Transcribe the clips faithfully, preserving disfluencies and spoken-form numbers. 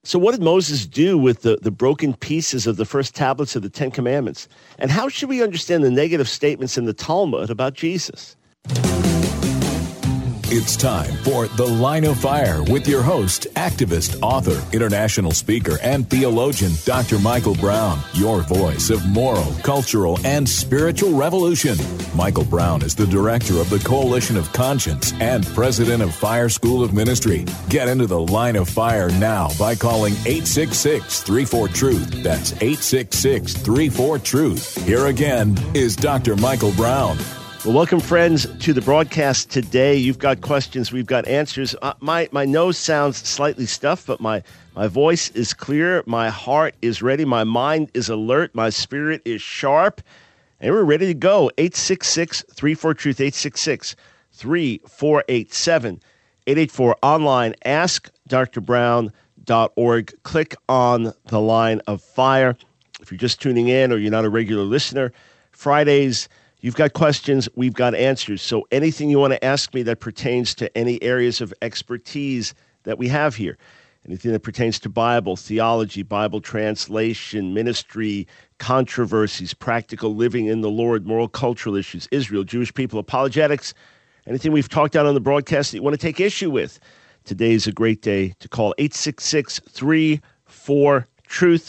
So what did Moses do with the, the broken pieces of the first tablets of the Ten Commandments? And how should we understand the negative statements in the Talmud about Jesus? It's time for The Line of Fire with your host, activist, author, international speaker, and theologian, Doctor Michael Brown, your voice of moral, cultural, and spiritual revolution. Michael Brown is the director of the Coalition of Conscience and president of Fire School of Ministry. Get into The Line of Fire now by calling eight six six, three four, truth. That's eight six six, three four, truth. Here again is Doctor Michael Brown. Well, welcome, friends, to the broadcast today. You've got questions, we've got answers. Uh, my my nose sounds slightly stuffed, but my, my voice is clear. My heart is ready. My mind is alert. My spirit is sharp. And we're ready to go. eight six six, three four, truth, eight six six, three four eight seven, eight eight four. Online, ask dr brown dot org. Click on the Line of Fire. If you're just tuning in or you're not a regular listener, Fridays, you've got questions, we've got answers. So anything you want to ask me that pertains to any areas of expertise that we have here, anything that pertains to Bible, theology, Bible translation, ministry, controversies, practical living in the Lord, moral, cultural issues, Israel, Jewish people, apologetics, anything we've talked about on the broadcast that you want to take issue with, today is a great day to call eight six six, three four, truth.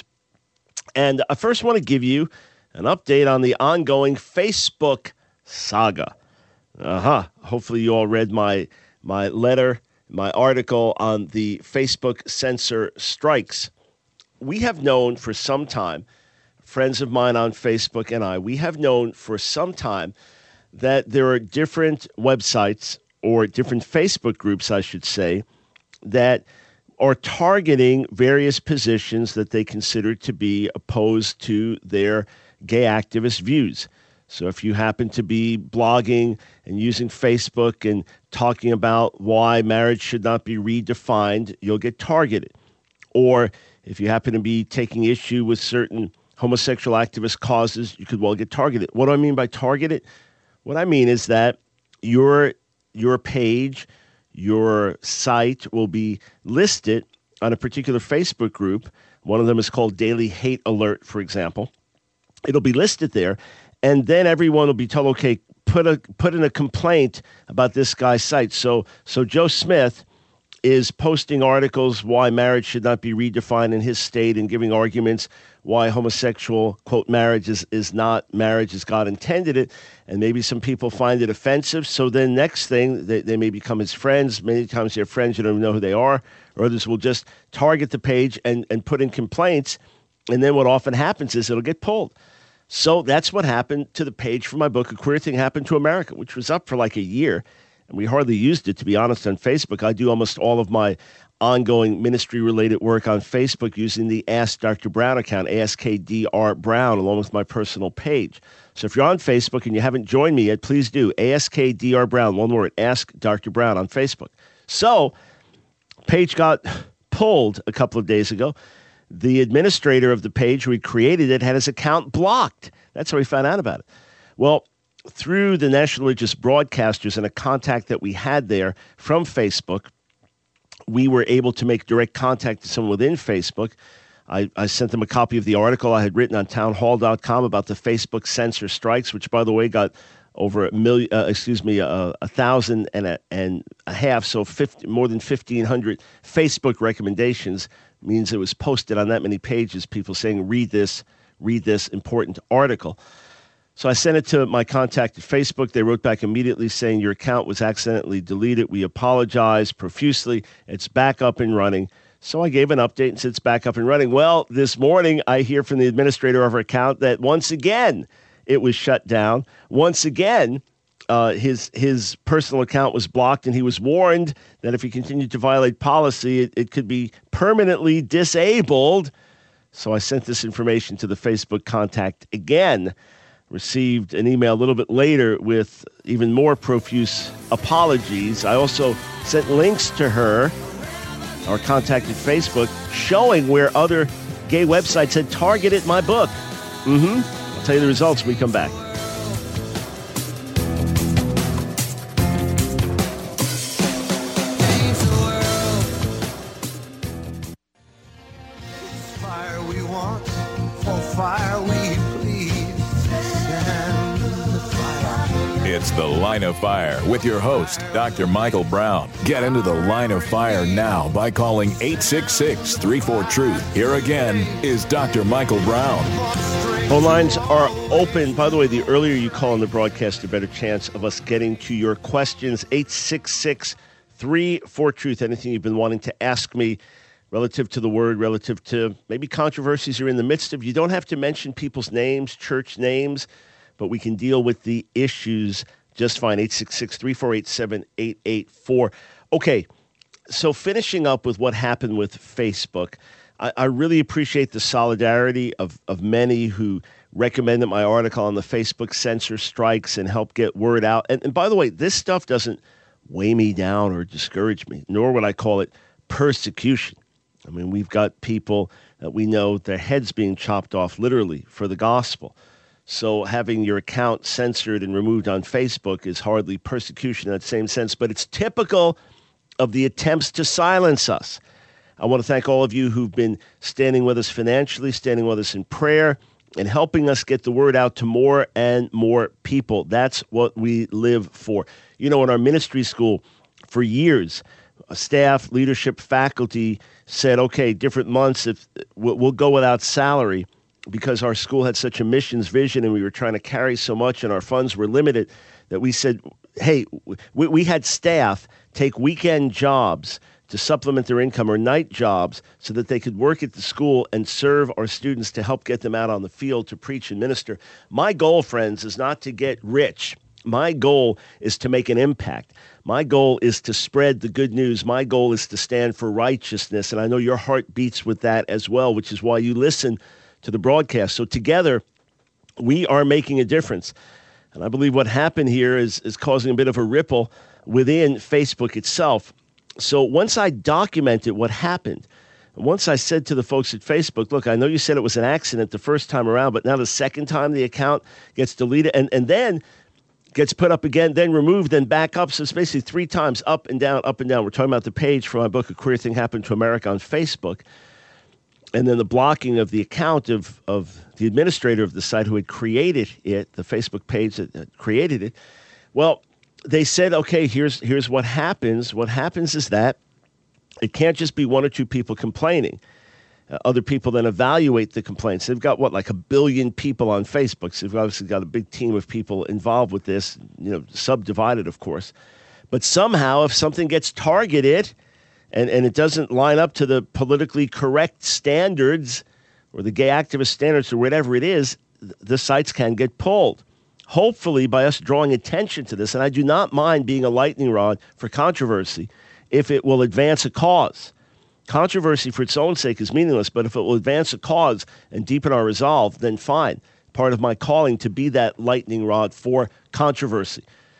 And I first want to give you an update on the ongoing Facebook saga. Uh-huh. Hopefully you all read my my letter, my article on the Facebook censor strikes. We have known for some time, friends of mine on Facebook and I, we have known for some time that there are different websites or different Facebook groups, I should say, that are targeting various positions that they consider to be opposed to their gay activist views. So if you happen to be blogging and using Facebook and talking about why marriage should not be redefined, you'll get targeted. Or if you happen to be taking issue with certain homosexual activist causes, you could well get targeted. What do I mean by targeted? What I mean is that your your page, your site will be listed on a particular Facebook group. One of them is called Daily Hate Alert, for example. It'll be listed there, and then everyone will be told, okay, put a put in a complaint about this guy's site. So so Joe Smith is posting articles why marriage should not be redefined in his state and giving arguments why homosexual, quote, marriage is, is not marriage as God intended it, and maybe some people find it offensive. So then next thing, they, they may become his friends. Many times they're friends, you don't even know who they are, or others will just target the page and, and put in complaints, and then what often happens is it'll get pulled. So that's what happened to the page for my book, A Queer Thing Happened to America, which was up for like a year, and we hardly used it, to be honest, on Facebook. I do almost all of my ongoing ministry-related work on Facebook using the Ask Doctor Brown account, A S K D R Brown, along with my personal page. So if you're on Facebook and you haven't joined me yet, please do, A S K D R Brown, one word, Ask Doctor Brown on Facebook. So page got pulled a couple of days ago. The administrator of the page who had created it had his account blocked. That's how we found out about it. Well, through the National Religious Broadcasters and a contact that we had there from Facebook, we were able to make direct contact to someone within Facebook. I, I sent them a copy of the article I had written on townhall dot com about the Facebook censor strikes, which, by the way, got over a million, uh, excuse me, uh, a thousand and a, and a half, so fifty, more than fifteen hundred Facebook recommendations. Means it was posted on that many pages, people saying, read this, read this important article. So I sent it to my contact at Facebook. They wrote back immediately saying, your account was accidentally deleted. We apologize profusely. It's back up and running. So I gave an update and said it's back up and running. Well, this morning I hear from the administrator of our account that once again it was shut down. Once again, uh, his his personal account was blocked, and he was warned that if he continued to violate policy, it, it could be permanently disabled. So I sent this information to the Facebook contact again, received an email a little bit later with even more profuse apologies. I also sent links to her, or contacted Facebook, showing where other gay websites had targeted my book. Mm-hmm. I'll tell you the results when we come back. It's The Line of Fire with your host, Doctor Michael Brown. Get into the Line of Fire now by calling eight six six, three four, truth. Here again is Doctor Michael Brown. Phone lines are open. By the way, the earlier you call in the broadcast, the better chance of us getting to your questions. eight six six, three four, truth. Anything you've been wanting to ask me relative to the word, relative to maybe controversies you're in the midst of. You don't have to mention people's names, church names, but we can deal with the issues just fine. eight six six, three four eight, seven eight eight four. Okay, so finishing up with what happened with Facebook, I, I really appreciate the solidarity of, of many who recommended my article on the Facebook censor strikes and help get word out. And, and by the way, this stuff doesn't weigh me down or discourage me, nor would I call it persecution. I mean, we've got people that we know their heads being chopped off literally for the gospel. So having your account censored and removed on Facebook is hardly persecution in that same sense, but it's typical of the attempts to silence us. I want to thank all of you who've been standing with us financially, standing with us in prayer, and helping us get the word out to more and more people. That's what we live for. You know, in our ministry school, for years, staff, leadership, faculty said, okay, different months, if we'll go without salary because our school had such a missions vision and we were trying to carry so much and our funds were limited that we said, hey, we, we had staff take weekend jobs to supplement their income or night jobs so that they could work at the school and serve our students to help get them out on the field to preach and minister. My goal, friends, is not to get rich. My goal is to make an impact. My goal is to spread the good news. My goal is to stand for righteousness. And I know your heart beats with that as well, which is why you listen to the broadcast. So together, we are making a difference. And I believe what happened here is, is causing a bit of a ripple within Facebook itself. So once I documented what happened, once I said to the folks at Facebook, look, I know you said it was an accident the first time around, but now the second time the account gets deleted and, and then gets put up again, then removed, then back up. So it's basically three times up and down, up and down. We're talking about the page from my book, A Queer Thing Happened to America on Facebook. And then the blocking of the account of, of the administrator of the site who had created it, the Facebook page that created it. Well, they said, okay, here's here's what happens. What happens is that it can't just be one or two people complaining. Uh, other people then evaluate the complaints. They've got, what, like a billion people on Facebook. So they've obviously got a big team of people involved with this, you know, subdivided, of course. But somehow, if something gets targeted and, and it doesn't line up to the politically correct standards or the gay activist standards or whatever it is, the sites can get pulled. Hopefully, by us drawing attention to this, and I do not mind being a lightning rod for controversy if it will advance a cause. Controversy for its own sake is meaningless, but if it will advance a cause and deepen our resolve, then fine. Part of my calling to be that lightning rod for controversy.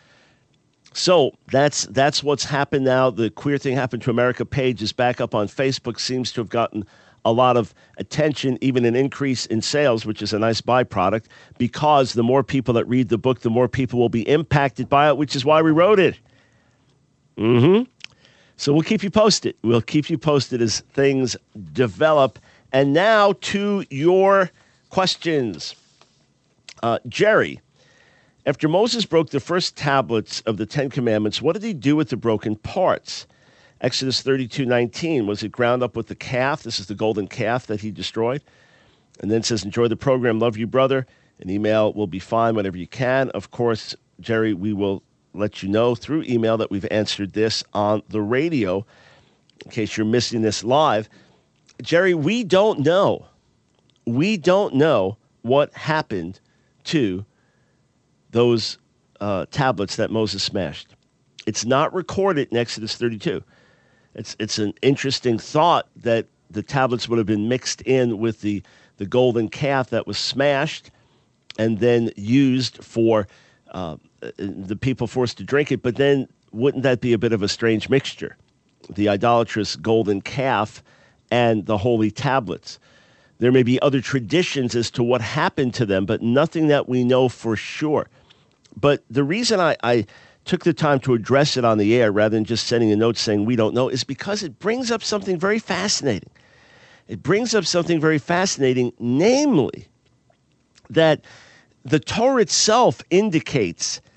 So that's that's what's happened now. The Queer Thing Happened to America page is back up on Facebook, seems to have gotten a lot of attention, even an increase in sales, which is a nice byproduct, because the more people that read the book, the more people will be impacted by it, which is why we wrote it. Mm-hmm. So we'll keep you posted. We'll keep you posted as things develop. And now to your questions. Uh, Jerry, after Moses broke the first tablets of the Ten Commandments, what did he do with the broken parts? Exodus thirty-two nineteen, was it ground up with the calf? This is the golden calf that he destroyed. And then it says, enjoy the program. Love you, brother. An email will be fine whenever you can. Of course, Jerry, we will let you know through email that we've answered this on the radio, in case you're missing this live. Jerry, we don't know. We don't know what happened to those uh, tablets that Moses smashed. It's not recorded in Exodus thirty-two. It's it's an interesting thought that the tablets would have been mixed in with the, the golden calf that was smashed and then used for uh, the people forced to drink it. But then wouldn't that be a bit of a strange mixture? The idolatrous golden calf and the holy tablets. There may be other traditions as to what happened to them, but nothing that we know for sure. But the reason I, I took the time to address it on the air rather than just sending a note saying we don't know is because it brings up something very fascinating. It brings up something very fascinating, namely that the Torah itself indicates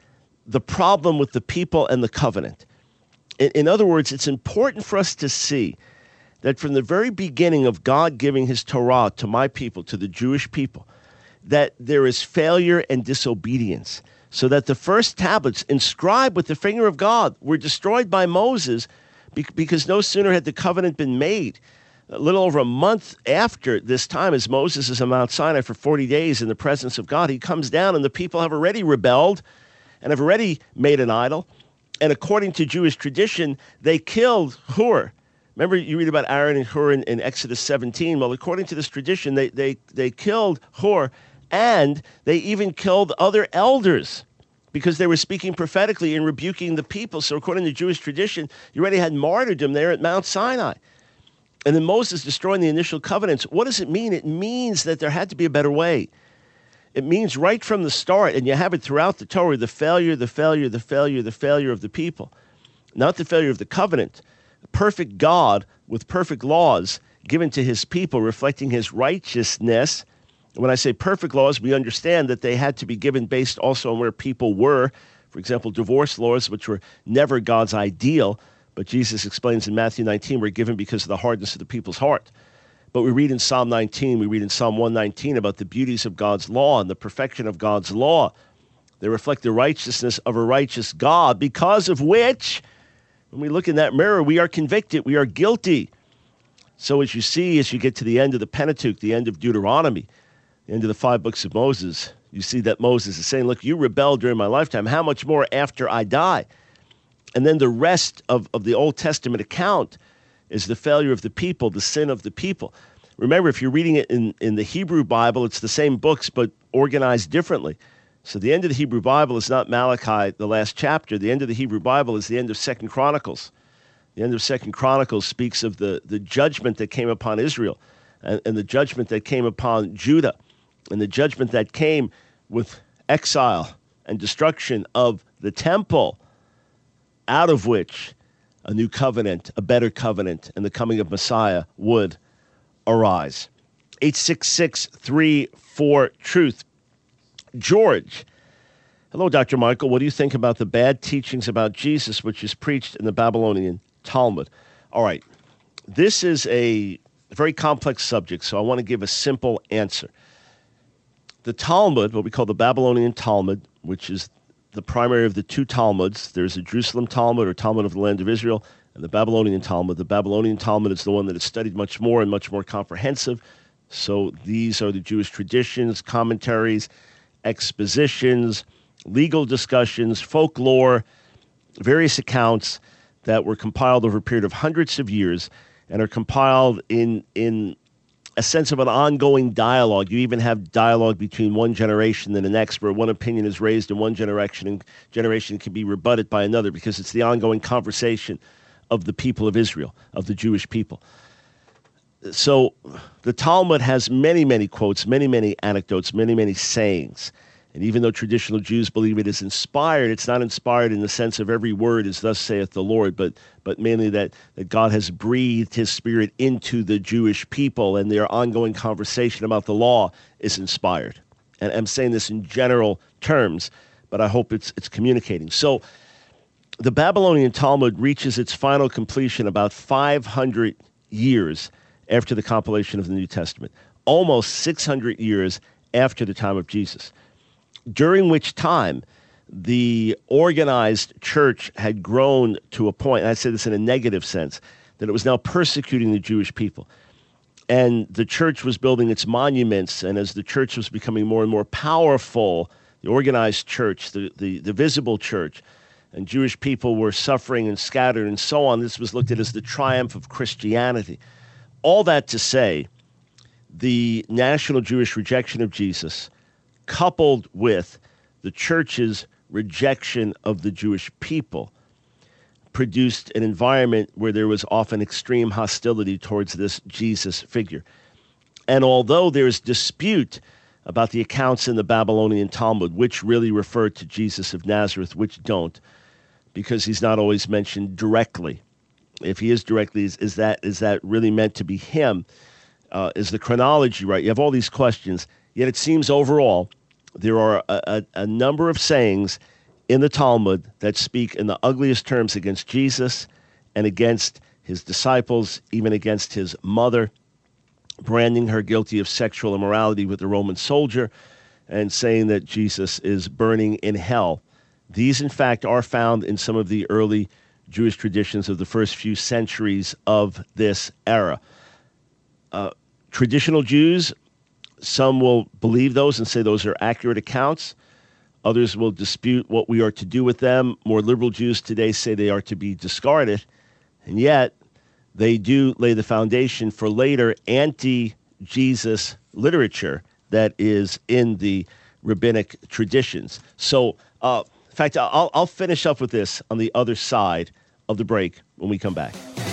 the problem with the people and the covenant. In, in other words, it's important for us to see that from the very beginning of God giving his Torah to my people, to the Jewish people, that there is failure and disobedience. So that the first tablets inscribed with the finger of God were destroyed by Moses because no sooner had the covenant been made. A little over a month after this time, as Moses is on Mount Sinai for forty days in the presence of God, he comes down and the people have already rebelled and have already made an idol. And according to Jewish tradition, they killed Hur. Remember, you read about Aaron and Hur in, in Exodus seventeen. Well, according to this tradition, they, they, they killed Hur, and they even killed other elders because they were speaking prophetically and rebuking the people. So according to Jewish tradition, you already had martyrdom there at Mount Sinai. And then Moses destroying the initial covenants. What does it mean? It means that there had to be a better way. It means right from the start, and you have it throughout the Torah, the failure, the failure, the failure, the failure of the people. Not the failure of the covenant. Perfect God with perfect laws given to his people, reflecting his righteousness. When I say perfect laws, we understand that they had to be given based also on where people were. For example, divorce laws, which were never God's ideal, but Jesus explains in Matthew nineteen, were given because of the hardness of the people's heart. But we read in Psalm nineteen, we read in Psalm one nineteen about the beauties of God's law and the perfection of God's law. They reflect the righteousness of a righteous God, because of which, when we look in that mirror, we are convicted, we are guilty. So as you see, as you get to the end of the Pentateuch, the end of Deuteronomy, the end of the five books of Moses, you see that Moses is saying, look, you rebelled during my lifetime. How much more after I die? And then the rest of, of the Old Testament account is the failure of the people, the sin of the people. Remember, if you're reading it in, in the Hebrew Bible, it's the same books, but organized differently. So the end of the Hebrew Bible is not Malachi, the last chapter. The end of the Hebrew Bible is the end of Second Chronicles. The end of Second Chronicles speaks of the, the judgment that came upon Israel and, and the judgment that came upon Judah and the judgment that came with exile and destruction of the temple, out of which a new covenant, a better covenant, and the coming of Messiah would arise. eight six six, three four, truth. George. Hello, Doctor Michael. What do you think about the bad teachings about Jesus which is preached in the Babylonian Talmud? All right. This is a very complex subject, so I want to give a simple answer. The Talmud, what we call the Babylonian Talmud, which is the primary of the two Talmuds. There's a Jerusalem Talmud or Talmud of the land of Israel and the Babylonian Talmud. The Babylonian Talmud is the one that is studied much more and much more comprehensive. So these are the Jewish traditions, commentaries, expositions, legal discussions, folklore, various accounts that were compiled over a period of hundreds of years and are compiled in in a sense of an ongoing dialogue. You even have dialogue between one generation and the next, where one opinion is raised in one generation and generation can be rebutted by another, because it's the ongoing conversation of the people of Israel, of the Jewish people. So the Talmud has many, many quotes, many, many anecdotes, many, many sayings. And even though traditional Jews believe it is inspired, it's not inspired in the sense of every word is thus saith the Lord, but but mainly that, that God has breathed his spirit into the Jewish people, and their ongoing conversation about the law is inspired. And I'm saying this in general terms, but I hope it's it's communicating. So the Babylonian Talmud reaches its final completion about five hundred years after the compilation of the New Testament, almost six hundred years after the time of Jesus, during which time the organized church had grown to a point, and I say this in a negative sense, that it was now persecuting the Jewish people. And the church was building its monuments, and as the church was becoming more and more powerful, the organized church, the, the, the visible church, and Jewish people were suffering and scattered and so on, this was looked at as the triumph of Christianity. All that to say, the national Jewish rejection of Jesus, coupled with the church's rejection of the Jewish people, produced an environment where there was often extreme hostility towards this Jesus figure. And although there's dispute about the accounts in the Babylonian Talmud, which really refer to Jesus of Nazareth, which don't, because he's not always mentioned directly. If he is directly, is, is that is that really meant to be him? Uh, is the chronology right? You have all these questions, yet it seems overall there are a, a, a number of sayings in the Talmud that speak in the ugliest terms against Jesus and against his disciples, even against his mother, branding her guilty of sexual immorality with a Roman soldier and saying that Jesus is burning in hell. These, in fact, are found in some of the early Jewish traditions of the first few centuries of this era. Uh, traditional Jews, some will believe those and say those are accurate accounts. Others will dispute what we are to do with them. More liberal Jews today say they are to be discarded. And yet, they do lay the foundation for later anti-Jesus literature that is in the rabbinic traditions. So, uh, in fact, I'll, I'll finish up with this on the other side of the break when we come back.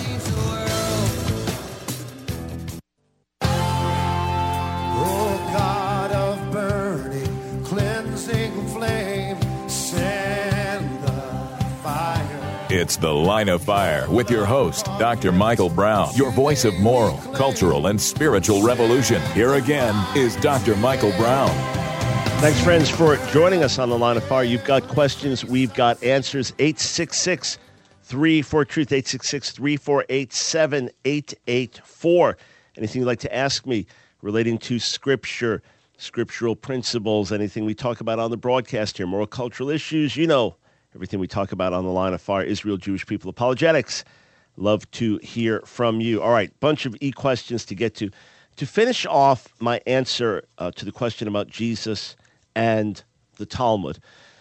It's The Line of Fire with your host, Doctor Michael Brown, your voice of moral, cultural, and spiritual revolution. Here again is Doctor Michael Brown. Thanks, friends, for joining us on The Line of Fire. You've got questions, we've got answers. eight six six, three four, truth, eight six six, three four eight, seven eight eight four. Anything you'd like to ask me relating to Scripture, scriptural principles, anything we talk about on the broadcast here, moral, cultural issues, you know, everything we talk about on The Line of Fire, Israel, Jewish people, apologetics. Love to hear from you. All right, bunch of e-questions to get to. To finish off my answer uh, to the question about Jesus and the Talmud,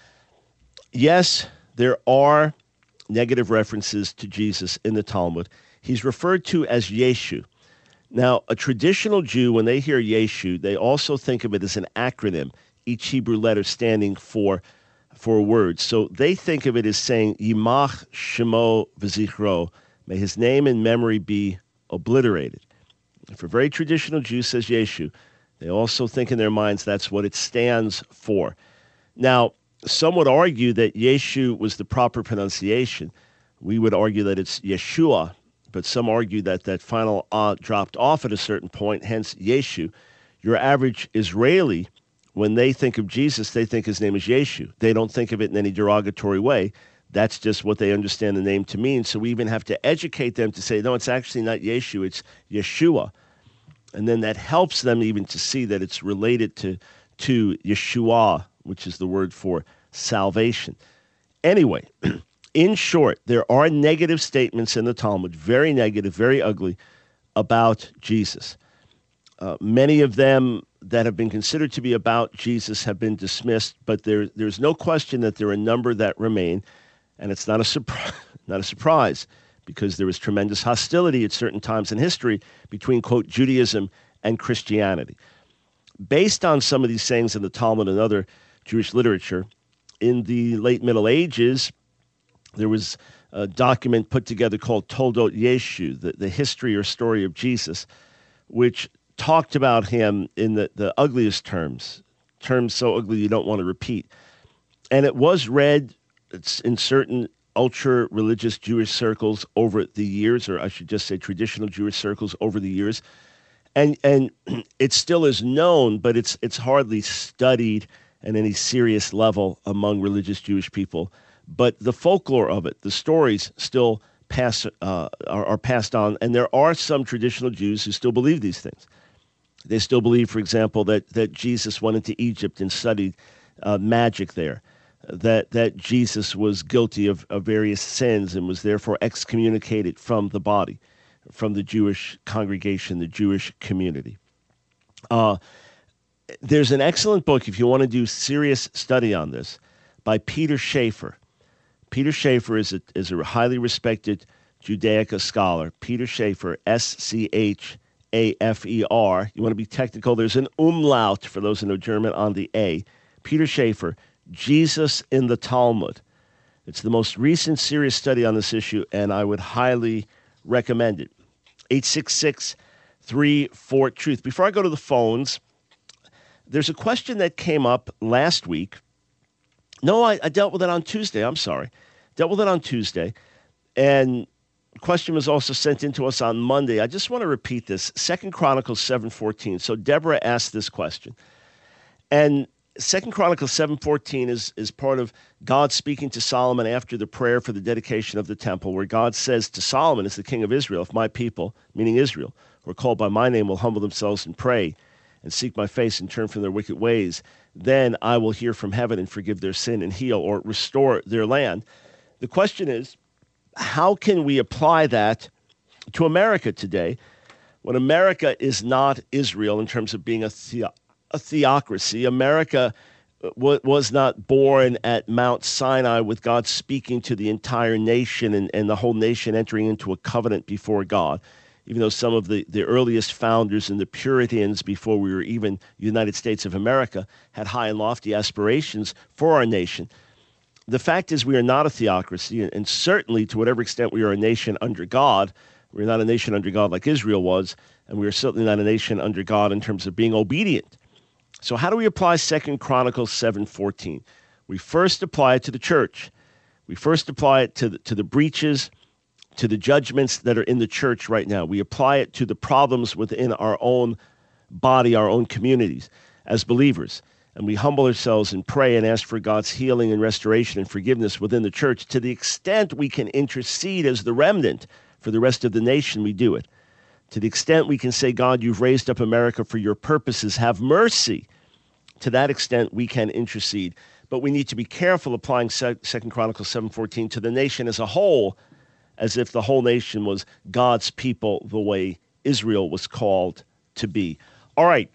yes, there are negative references to Jesus in the Talmud. He's referred to as Yeshu. Now, a traditional Jew, when they hear Yeshu, they also think of it as an acronym, each Hebrew letter standing for for words. So they think of it as saying, Yimach Shemo V'zichro, may his name and memory be obliterated. If a very traditional Jew says Yeshu, they also think in their minds that's what it stands for. Now, some would argue that Yeshu was the proper pronunciation. We would argue that it's Yeshua, but some argue that that final ah dropped off at a certain point, hence Yeshu. Your average Israeli, when they think of Jesus, they think his name is Yeshu. They don't think of it in any derogatory way. That's just what they understand the name to mean. So we even have to educate them to say, no, it's actually not Yeshu, it's Yeshua. And then that helps them even to see that it's related to, to Yeshua, which is the word for salvation. Anyway, in short, there are negative statements in the Talmud, very negative, very ugly, about Jesus. Uh, many of them that have been considered to be about Jesus have been dismissed, but there, there's no question that there are a number that remain, and it's not a surprise, not a surprise, because there was tremendous hostility at certain times in history between, quote, Judaism and Christianity. Based on some of these sayings in the Talmud and other Jewish literature, in the late Middle Ages, there was a document put together called Toldot Yeshu, the, the history or story of Jesus, which talked about him in the, the ugliest terms, terms so ugly you don't want to repeat. And it was read in certain ultra-religious Jewish circles over the years, or I should just say traditional Jewish circles over the years. And and it still is known, but it's it's hardly studied at any serious level among religious Jewish people. But the folklore of it, the stories still pass uh, are, are passed on, and there are some traditional Jews who still believe these things. They still believe, for example, that, that Jesus went into Egypt and studied uh, magic there, that that Jesus was guilty of, of various sins and was therefore excommunicated from the body, from the Jewish congregation, the Jewish community. Uh, there's an excellent book, if you want to do serious study on this, by Peter Schaefer. Peter Schaefer is a, is a highly respected Judaica scholar. Peter Schaefer, S C H A F E R. You want to be technical, there's an umlaut, for those who know German, on the A. Peter Schaefer, Jesus in the Talmud. It's the most recent serious study on this issue, and I would highly recommend it. eight six six, three four, truth. Before I go to the phones, there's a question that came up last week. No, I, I dealt with it on Tuesday. I'm sorry. Dealt with it on Tuesday. And the question was also sent in to us on Monday. I just want to repeat this. Second Chronicles seven fourteen. So Deborah asked this question. And Second Chronicles seven fourteen is, is part of God speaking to Solomon after the prayer for the dedication of the temple, where God says to Solomon as the king of Israel, if my people, meaning Israel, who are called by my name, will humble themselves and pray and seek my face and turn from their wicked ways, then I will hear from heaven and forgive their sin and heal or restore their land. The question is, how can we apply that to America today when America is not Israel in terms of being a the- a theocracy? America w- was not born at Mount Sinai with God speaking to the entire nation and, and the whole nation entering into a covenant before God, even though some of the, the earliest founders and the Puritans before we were even United States of America had high and lofty aspirations for our nation. The fact is we are not a theocracy, and, and certainly to whatever extent we are a nation under God, we're not a nation under God like Israel was, and we are certainly not a nation under God in terms of being obedient. So how do we apply Second Chronicles seven fourteen? We first apply it to the church. We first apply it to the, to the breaches, to the judgments that are in the church right now. We apply it to the problems within our own body, our own communities as believers. And we humble ourselves and pray and ask for God's healing and restoration and forgiveness within the church. To the extent we can intercede as the remnant for the rest of the nation, we do it. To the extent we can say, God, you've raised up America for your purposes, have mercy. To that extent, we can intercede. But we need to be careful applying Second Chronicles seven fourteen to the nation as a whole, as if the whole nation was God's people the way Israel was called to be. All right,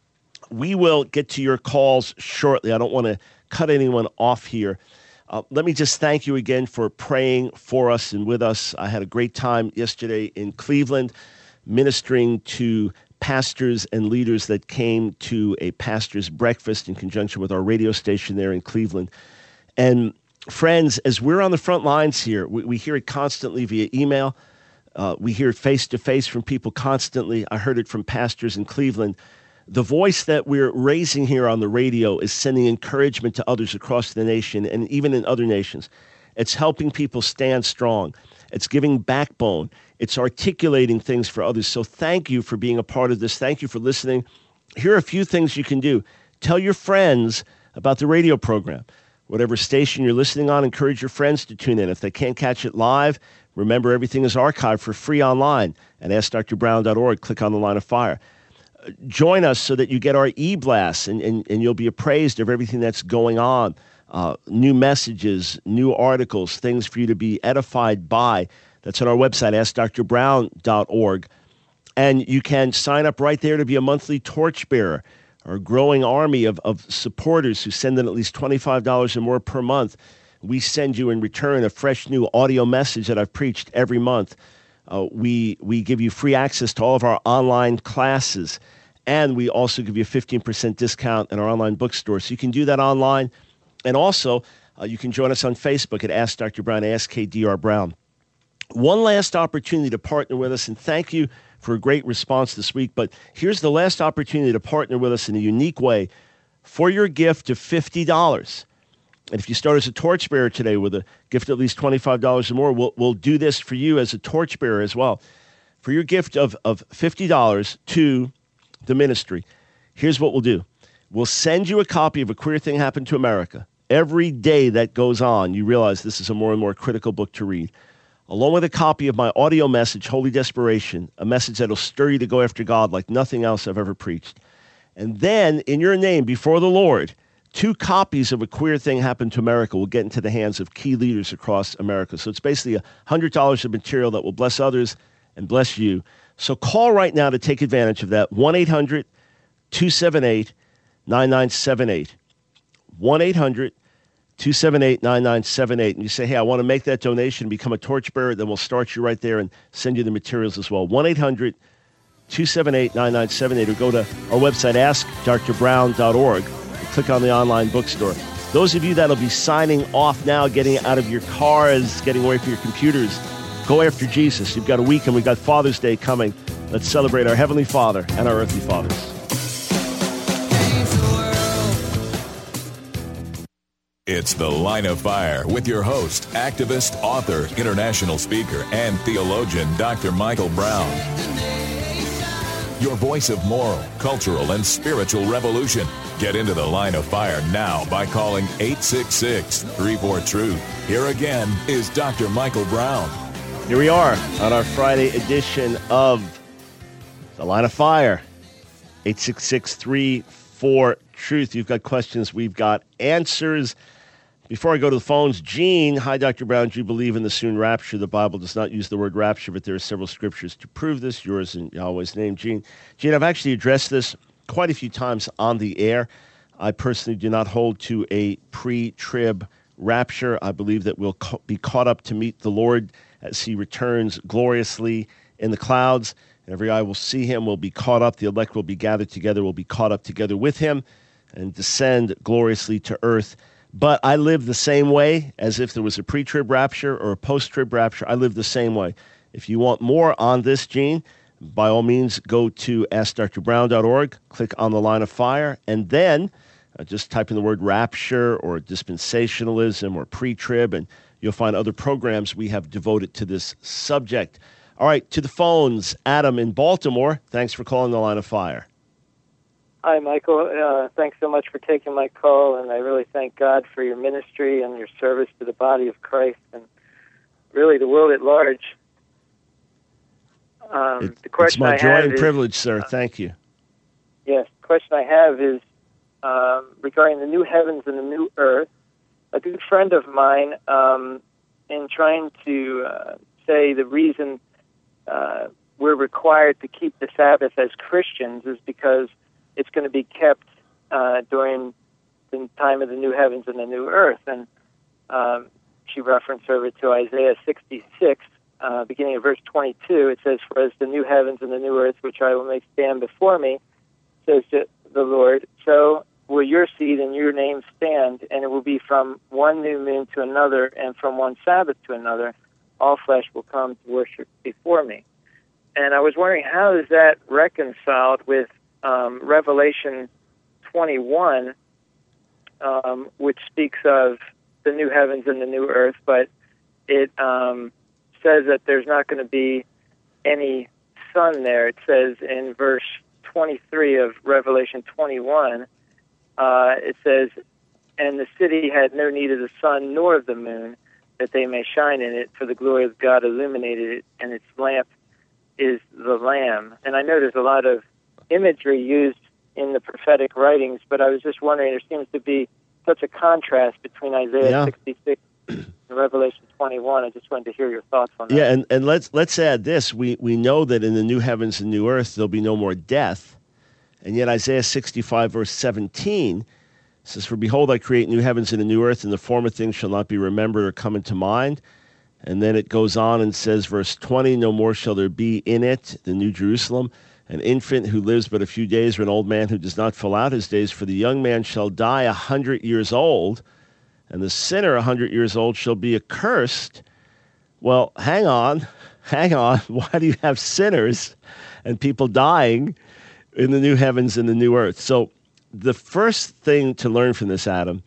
we will get to your calls shortly. I don't want to cut anyone off here. Uh, let me just thank you again for praying for us and with us. I had a great time yesterday in Cleveland, ministering to pastors and leaders that came to a pastor's breakfast in conjunction with our radio station there in Cleveland. And friends, as we're on the front lines here, we, we hear it constantly via email. Uh, we hear it face-to-face from people constantly. I heard it from pastors in Cleveland. The voice that we're raising here on the radio is sending encouragement to others across the nation and even in other nations. It's helping people stand strong. It's giving backbone. It's articulating things for others. So thank you for being a part of this. Thank you for listening. Here are a few things you can do. Tell your friends about the radio program. Whatever station you're listening on, encourage your friends to tune in. If they can't catch it live, remember everything is archived for free online at ask dr brown dot org. Click on the Line of Fire. Join us so that you get our e-blasts and, and, and you'll be appraised of everything that's going on. Uh, new messages, new articles, things for you to be edified by. That's on our website, ask dr brown dot org. And you can sign up right there to be a monthly torchbearer, our growing army of, of supporters who send in at least twenty-five dollars or more per month. We send you in return a fresh new audio message that I've preached every month. Uh, we we give you free access to all of our online classes, and we also give you a fifteen percent discount in our online bookstore. So you can do that online. And also, uh, you can join us on Facebook at Ask Doctor Brown, Ask K D R Brown. One last opportunity to partner with us, and thank you for a great response this week. But here's the last opportunity to partner with us in a unique way for your gift of fifty dollars. And if you start as a torchbearer today with a gift of at least twenty-five dollars or more, we'll, we'll do this for you as a torchbearer as well. For your gift of, of fifty dollars to the ministry, here's what we'll do. We'll send you a copy of A Queer Thing Happened to America. Every day that goes on, you realize this is a more and more critical book to read, along with a copy of my audio message, Holy Desperation, a message that'll stir you to go after God like nothing else I've ever preached. And then, in your name, before the Lord, two copies of A Queer Thing Happened to America will get into the hands of key leaders across America. So it's basically one hundred dollars of material that will bless others and bless you. So call right now to take advantage of that, one eight hundred two seven eight nine nine seven eight. one eight hundred two seven eight nine nine seven eight. And you say, hey, I want to make that donation, become a torchbearer, then we'll start you right there and send you the materials as well. one eight hundred two seven eight nine nine seven eight, or go to our website, ask dr brown dot org. Click on the online bookstore. Those of you that'll be signing off now, getting out of your cars, getting away from your computers, go after Jesus. You've got a weekend. We've got Father's Day coming. Let's celebrate our Heavenly Father and our earthly fathers. It's The Line of Fire with your host, activist, author, international speaker, and theologian, Doctor Michael Brown. your voice of moral, cultural, and spiritual revolution. Get into the Line of Fire now by calling eight six six, three four, truth. Here again is Doctor Michael Brown. Here we are on our Friday edition of the Line of Fire. eight six six, three four, truth. You've got questions, we've got answers. Before I go to the phones, Gene, hi, Doctor Brown. Do you believe in the soon rapture? The Bible does not use the word rapture, but there are several scriptures to prove this. Yours in Yahweh's name, Gene. Gene, I've actually addressed this quite a few times on the air. I personally do not hold to a pre-trib rapture. I believe that we'll ca- be caught up to meet the Lord as he returns gloriously in the clouds. Every eye will see him, will be caught up. The elect will be gathered together, will be caught up together with him and descend gloriously to earth. But I live the same way as if there was a pre-trib rapture or a post-trib rapture. I live the same way. If you want more on this, Gene, by all means, go to ask dr brown dot org, click on the Line of Fire, and then uh, just type in the word rapture or dispensationalism or pre-trib, and you'll find other programs we have devoted to this subject. All right, to the phones. Adam in Baltimore, thanks for calling the Line of Fire. Hi, Michael. Uh, thanks so much for taking my call, and I really thank God for your ministry and your service to the body of Christ and really the world at large. Um, it, the question it's my I joy have and is, privilege, sir. Uh, thank you. Yes, the question I have is um, regarding the new heavens and the new earth. A good friend of mine, um, in trying to uh, say the reason uh, we're required to keep the Sabbath as Christians is because it's going to be kept uh, during the time of the new heavens and the new earth. And um, she referenced over to Isaiah sixty-six, uh, beginning of verse twenty-two. It says, "For as the new heavens and the new earth, which I will make stand before me, says the Lord, so will your seed and your name stand, and it will be from one new moon to another, and from one Sabbath to another. All flesh will come to worship before me." And I was wondering, how is that reconciled with Um, Revelation twenty-one, um, which speaks of the new heavens and the new earth, but it um, says that there's not going to be any sun there. It says in verse twenty-three of Revelation twenty-one, uh, it says, "And the city had no need of the sun nor of the moon, that they may shine in it, for the glory of God illuminated it, and its lamp is the Lamb." And I know there's a lot of imagery used in the prophetic writings, but I was just wondering, there seems to be such a contrast between Isaiah yeah. sixty-six and Revelation twenty-one. I just wanted to hear your thoughts on that. Yeah, and, and let's let's add this. We we know that in the new heavens and new earth, there'll be no more death. And yet Isaiah sixty-five, verse seventeen says, "For behold, I create new heavens and a new earth, and the former things shall not be remembered or come into mind." And then it goes on and says, verse twenty, "No more shall there be in it," the New Jerusalem, "an infant who lives but a few days, or an old man who does not fill out his days. For the young man shall die a hundred years old, and the sinner a hundred years old shall be accursed." Well, hang on, hang on. Why do you have sinners and people dying in the new heavens and the new earth? So the first thing to learn from this, Adam,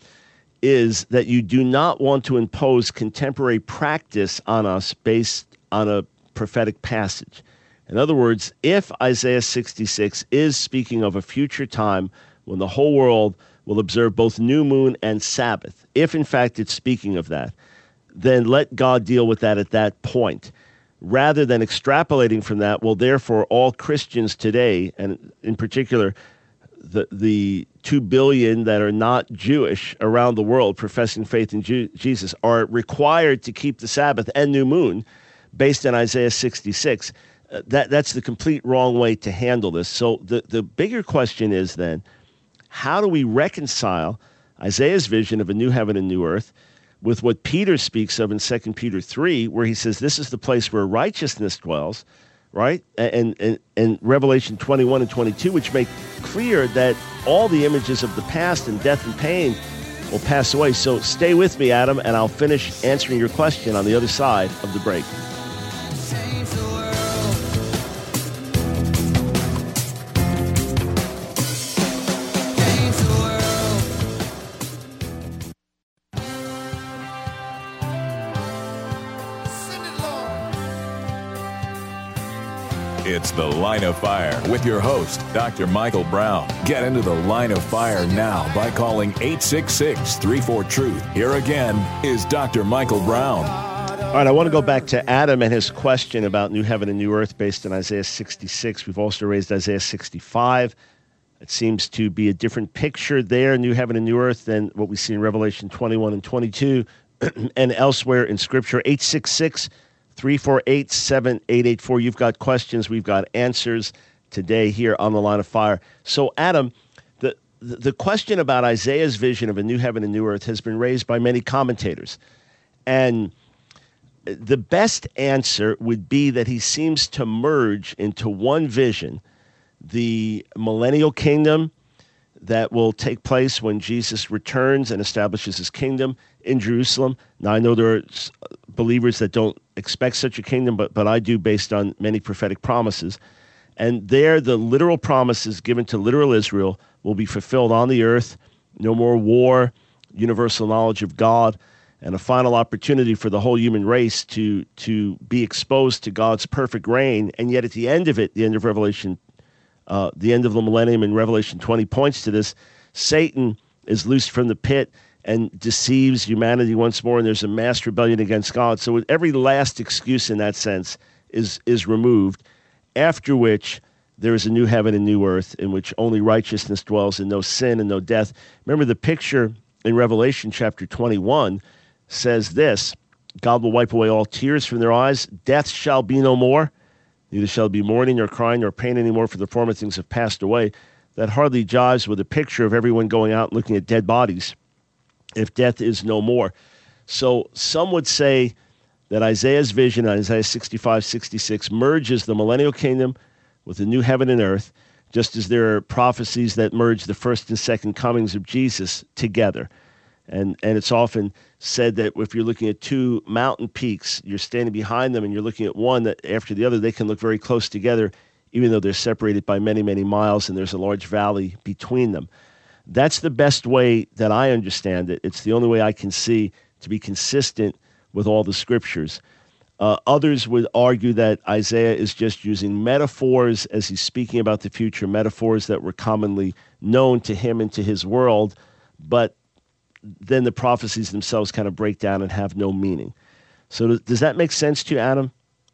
is that you do not want to impose contemporary practice on us based on a prophetic passage. In other words, if Isaiah sixty-six is speaking of a future time when the whole world will observe both new moon and Sabbath, if in fact it's speaking of that, then let God deal with that at that point. Rather than extrapolating from that, well, therefore, all Christians today, and in particular, the the two billion that are not Jewish around the world professing faith in Ju- Jesus, are required to keep the Sabbath and new moon based on Isaiah sixty-six. Uh, that that's the complete wrong way to handle this. So the, the bigger question is then, how do we reconcile Isaiah's vision of a new heaven and new earth with what Peter speaks of in Second Peter three, where he says this is the place where righteousness dwells, right? And, and, and Revelation twenty-one and twenty-two, which make clear that all the images of the past and death and pain will pass away. So stay with me, Adam, and I'll finish answering your question on the other side of the break. It's The Line of Fire with your host, Doctor Michael Brown. Get into the Line of Fire now by calling eight six six, three four, truth. Here again is Doctor Michael Brown. All right, I want to go back to Adam and his question about new heaven and new earth based on Isaiah sixty-six. We've also raised Isaiah sixty-five. It seems to be a different picture there, new heaven and new earth, than what we see in Revelation twenty-one and twenty-two and elsewhere in Scripture. eight six six, three four eight, seven eight eight four. You've got questions. We've got answers today here on The Line of Fire. So, Adam, the, the question about Isaiah's vision of a new heaven and new earth has been raised by many commentators. And the best answer would be that he seems to merge into one vision, the millennial kingdom that will take place when Jesus returns and establishes his kingdom in Jerusalem. Now, I know there are believers that don't expect such a kingdom, but, but I do based on many prophetic promises. And there, the literal promises given to literal Israel will be fulfilled on the earth. No more war, universal knowledge of God, and a final opportunity for the whole human race to to be exposed to God's perfect reign. And yet at the end of it, the end of Revelation, uh, the end of the millennium in Revelation twenty points to this, Satan is loosed from the pit and deceives humanity once more, and there's a mass rebellion against God. So every last excuse in that sense is is removed, after which there is a new heaven and new earth in which only righteousness dwells and no sin and no death. Remember the picture in Revelation chapter twenty-one says this: God will wipe away all tears from their eyes. Death shall be no more. Neither shall be mourning nor crying nor pain anymore, for the former things have passed away. That hardly jives with a picture of everyone going out and looking at dead bodies if death is no more. So some would say that Isaiah's vision, Isaiah sixty-five, sixty-six, merges the millennial kingdom with the new heaven and earth, just as there are prophecies that merge the first and second comings of Jesus together. And and it's often said that if you're looking at two mountain peaks, you're standing behind them and you're looking at one that after the other, they can look very close together, even though they're separated by many, many miles and there's a large valley between them. That's the best way that I understand it. It's the only way I can see to be consistent with all the scriptures. Uh, others would argue that Isaiah is just using metaphors as he's speaking about the future, metaphors that were commonly known to him and to his world, but then the prophecies themselves kind of break down and have no meaning. So does, does that make sense to you, Adam?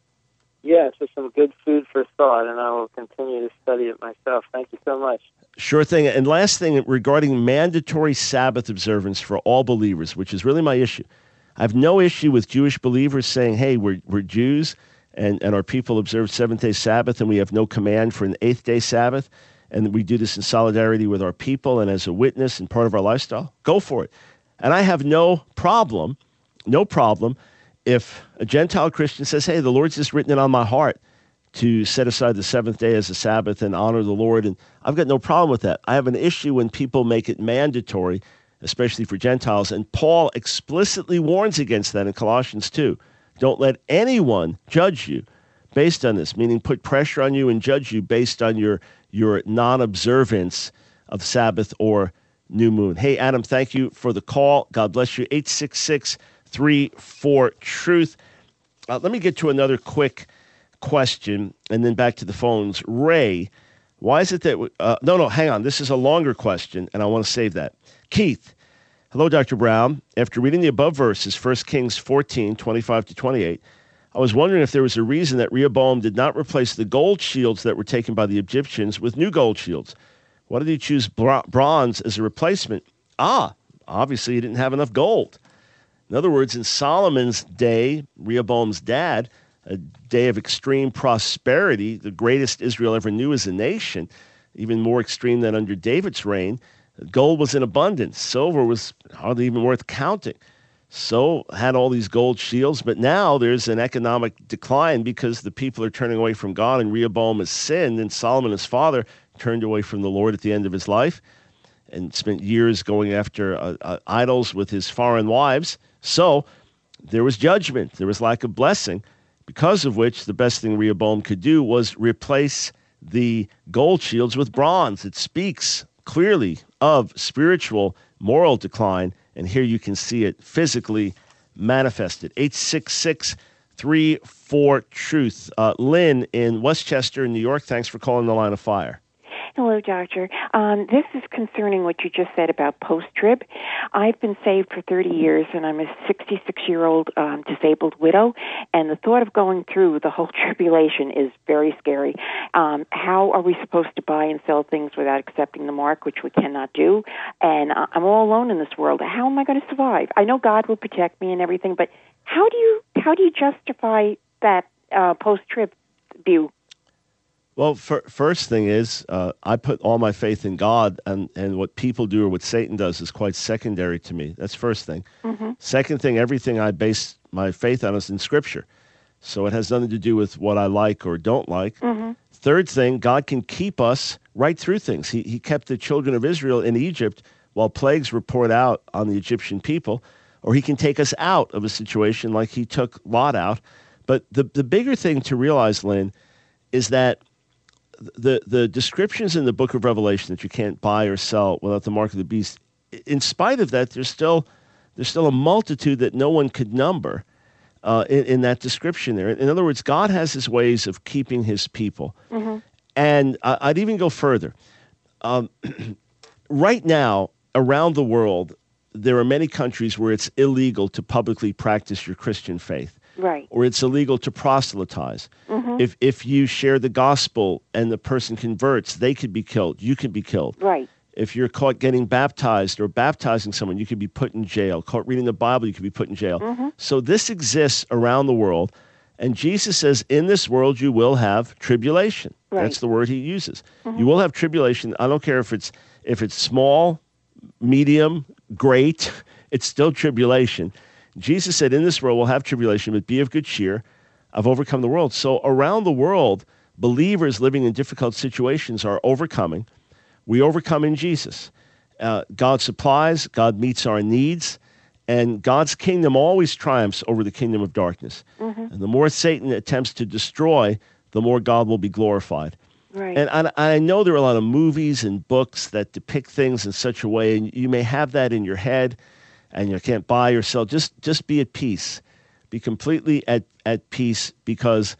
Yes, it's some good food for thought, and I will continue to study it myself. Thank you so much. Sure thing. And last thing, regarding mandatory Sabbath observance for all believers, which is really my issue. I have no issue with Jewish believers saying, hey, we're, we're Jews, and, and our people observe seventh-day Sabbath, and we have no command for an eighth-day Sabbath. And we do this in solidarity with our people and as a witness and part of our lifestyle. Go for it. And I have no problem, no problem, if a Gentile Christian says, hey, the Lord's just written it on my heart to set aside the seventh day as a Sabbath and honor the Lord. And I've got no problem with that. I have an issue when people make it mandatory, especially for Gentiles. And Paul explicitly warns against that in Colossians two. Don't let anyone judge you based on this, meaning put pressure on you and judge you based on your your non-observance of Sabbath or new moon. Hey, Adam, thank you for the call. God bless you. eight six six, three four, truth. Uh, let me get to another quick question and then back to the phones. Ray, why is it that... We, uh, no, no, hang on. This is a longer question, and I want to save that. Keith, hello, Doctor Brown. After reading the above verses, First Kings fourteen, twenty-five to twenty-eight, I was wondering if there was a reason that Rehoboam did not replace the gold shields that were taken by the Egyptians with new gold shields. Why did he choose bronze as a replacement? Ah, obviously he didn't have enough gold. In other words, in Solomon's day, Rehoboam's dad, a day of extreme prosperity, the greatest Israel ever knew as a nation, even more extreme than under David's reign, gold was in abundance. Silver was hardly even worth counting. So had all these gold shields, but now there's an economic decline because the people are turning away from God, and Rehoboam has sinned, and Solomon, his father, turned away from the Lord at the end of his life and spent years going after uh, uh, idols with his foreign wives. So there was judgment. There was lack of blessing, because of which the best thing Rehoboam could do was replace the gold shields with bronze. It speaks clearly of spiritual, moral decline. And here you can see it physically manifested. eight six six, three four truth. Uh, Lynn in Westchester, New York, thanks for calling the Line of Fire. Hello, Doctor. Um, this is concerning what you just said about post-trib. I've been saved for thirty years, and I'm a sixty-six-year-old um, disabled widow, and the thought of going through the whole tribulation is very scary. Um, how are we supposed to buy and sell things without accepting the mark, which we cannot do? And I'm all alone in this world. How am I going to survive? I know God will protect me and everything, but how do you how do you justify that uh, post-trib view? Well, for, first thing is, uh, I put all my faith in God, and, and what people do or what Satan does is quite secondary to me. That's first thing. Mm-hmm. Second thing, everything I base my faith on is in Scripture. So it has nothing to do with what I like or don't like. Mm-hmm. Third thing, God can keep us right through things. He, he kept the children of Israel in Egypt while plagues were poured out on the Egyptian people, or he can take us out of a situation like he took Lot out. But the, the bigger thing to realize, Lynn, is that The the descriptions in the book of Revelation that you can't buy or sell without the mark of the beast, in spite of that, there's still there's still a multitude that no one could number uh, in, in that description there. In other words, God has his ways of keeping his people. Mm-hmm. And uh, I'd even go further. Um, right now, around the world, there are many countries where it's illegal to publicly practice your Christian faith. Right. Or it's illegal to proselytize. Mm-hmm. If if you share the gospel and the person converts, they could be killed. You could be killed. Right. If you're caught getting baptized or baptizing someone, you could be put in jail. Caught reading the Bible, you could be put in jail. Mm-hmm. So this exists around the world. And Jesus says, in this world you will have tribulation. Right. That's the word he uses. Mm-hmm. You will have tribulation. I don't care if it's if it's small, medium, great, it's still tribulation. Jesus said, in this world we'll have tribulation, but be of good cheer. I've overcome the world. So around the world, believers living in difficult situations are overcoming. We overcome in Jesus. Uh, God supplies, God meets our needs, and God's kingdom always triumphs over the kingdom of darkness. Mm-hmm. And the more Satan attempts to destroy, the more God will be glorified. Right. And I, I know there are a lot of movies and books that depict things in such a way, and you may have that in your head, and you can't buy or sell. Just just be at peace. Be completely at, at peace, because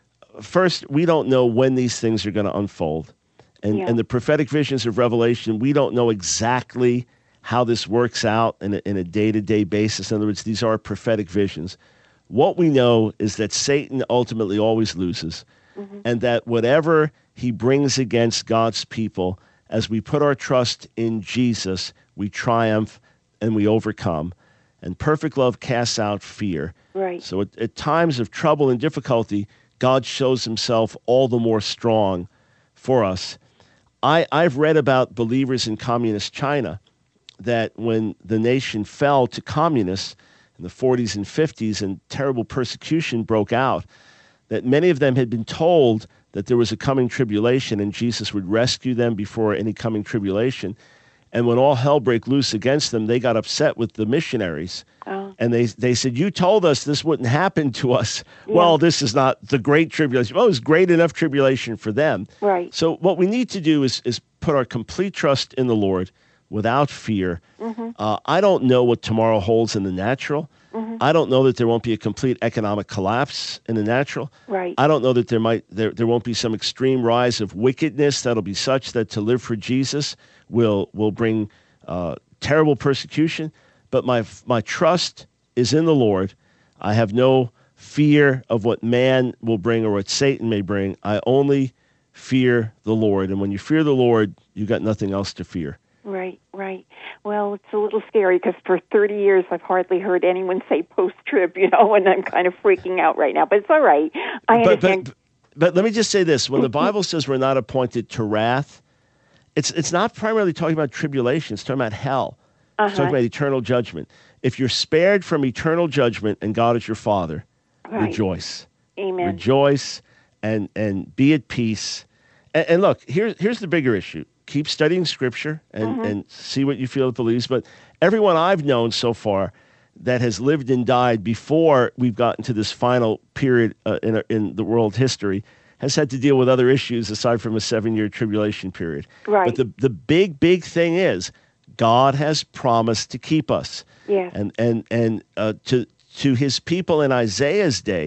first, we don't know when these things are going to unfold. And, yeah. and the prophetic visions of Revelation, we don't know exactly how this works out in a, in a day-to-day basis. In other words, these are prophetic visions. What we know is that Satan ultimately always loses, mm-hmm. and that whatever he brings against God's people, as we put our trust in Jesus, we triumph and we overcome. And perfect love casts out fear. Right. So at, at times of trouble and difficulty, God shows himself all the more strong for us. I, I've read about believers in communist China that when the nation fell to communists in the forties and fifties and terrible persecution broke out, that many of them had been told that there was a coming tribulation and Jesus would rescue them before any coming tribulation. And when all hell broke loose against them, they got upset with the missionaries. Oh. And they they said, you told us this wouldn't happen to us. Yeah. Well, this is not the great tribulation. Well, it was great enough tribulation for them. Right. So what we need to do is, is put our complete trust in the Lord without fear. Mm-hmm. Uh, I don't know what tomorrow holds in the natural. Mm-hmm. I don't know that there won't be a complete economic collapse in the natural. Right. I don't know that there might there, there won't be some extreme rise of wickedness that'll be such that to live for Jesus will will bring uh, terrible persecution. But my my trust is in the Lord. I have no fear of what man will bring or what Satan may bring. I only fear the Lord. And when you fear the Lord, you got nothing else to fear. Right, right. Well, it's a little scary because for thirty years I've hardly heard anyone say post-trib, you know, and I'm kind of freaking out right now. But it's all right. I but, understand. But, but let me just say this. When the Bible says we're not appointed to wrath, it's it's not primarily talking about tribulation. It's talking about hell. Uh-huh. It's talking about eternal judgment. If you're spared from eternal judgment and God is your Father, right. Rejoice. Amen. Rejoice and, and be at peace. And, and look, here's, here's the bigger issue. Keep studying Scripture and, mm-hmm. and see what you feel it believes. But everyone I've known so far that has lived and died before we've gotten to this final period uh, in, in the world history has had to deal with other issues aside from a seven-year tribulation period. Right. But the, the big, big thing is God has promised to keep us. Yes. And, and, and uh, to, to his people in Isaiah's day,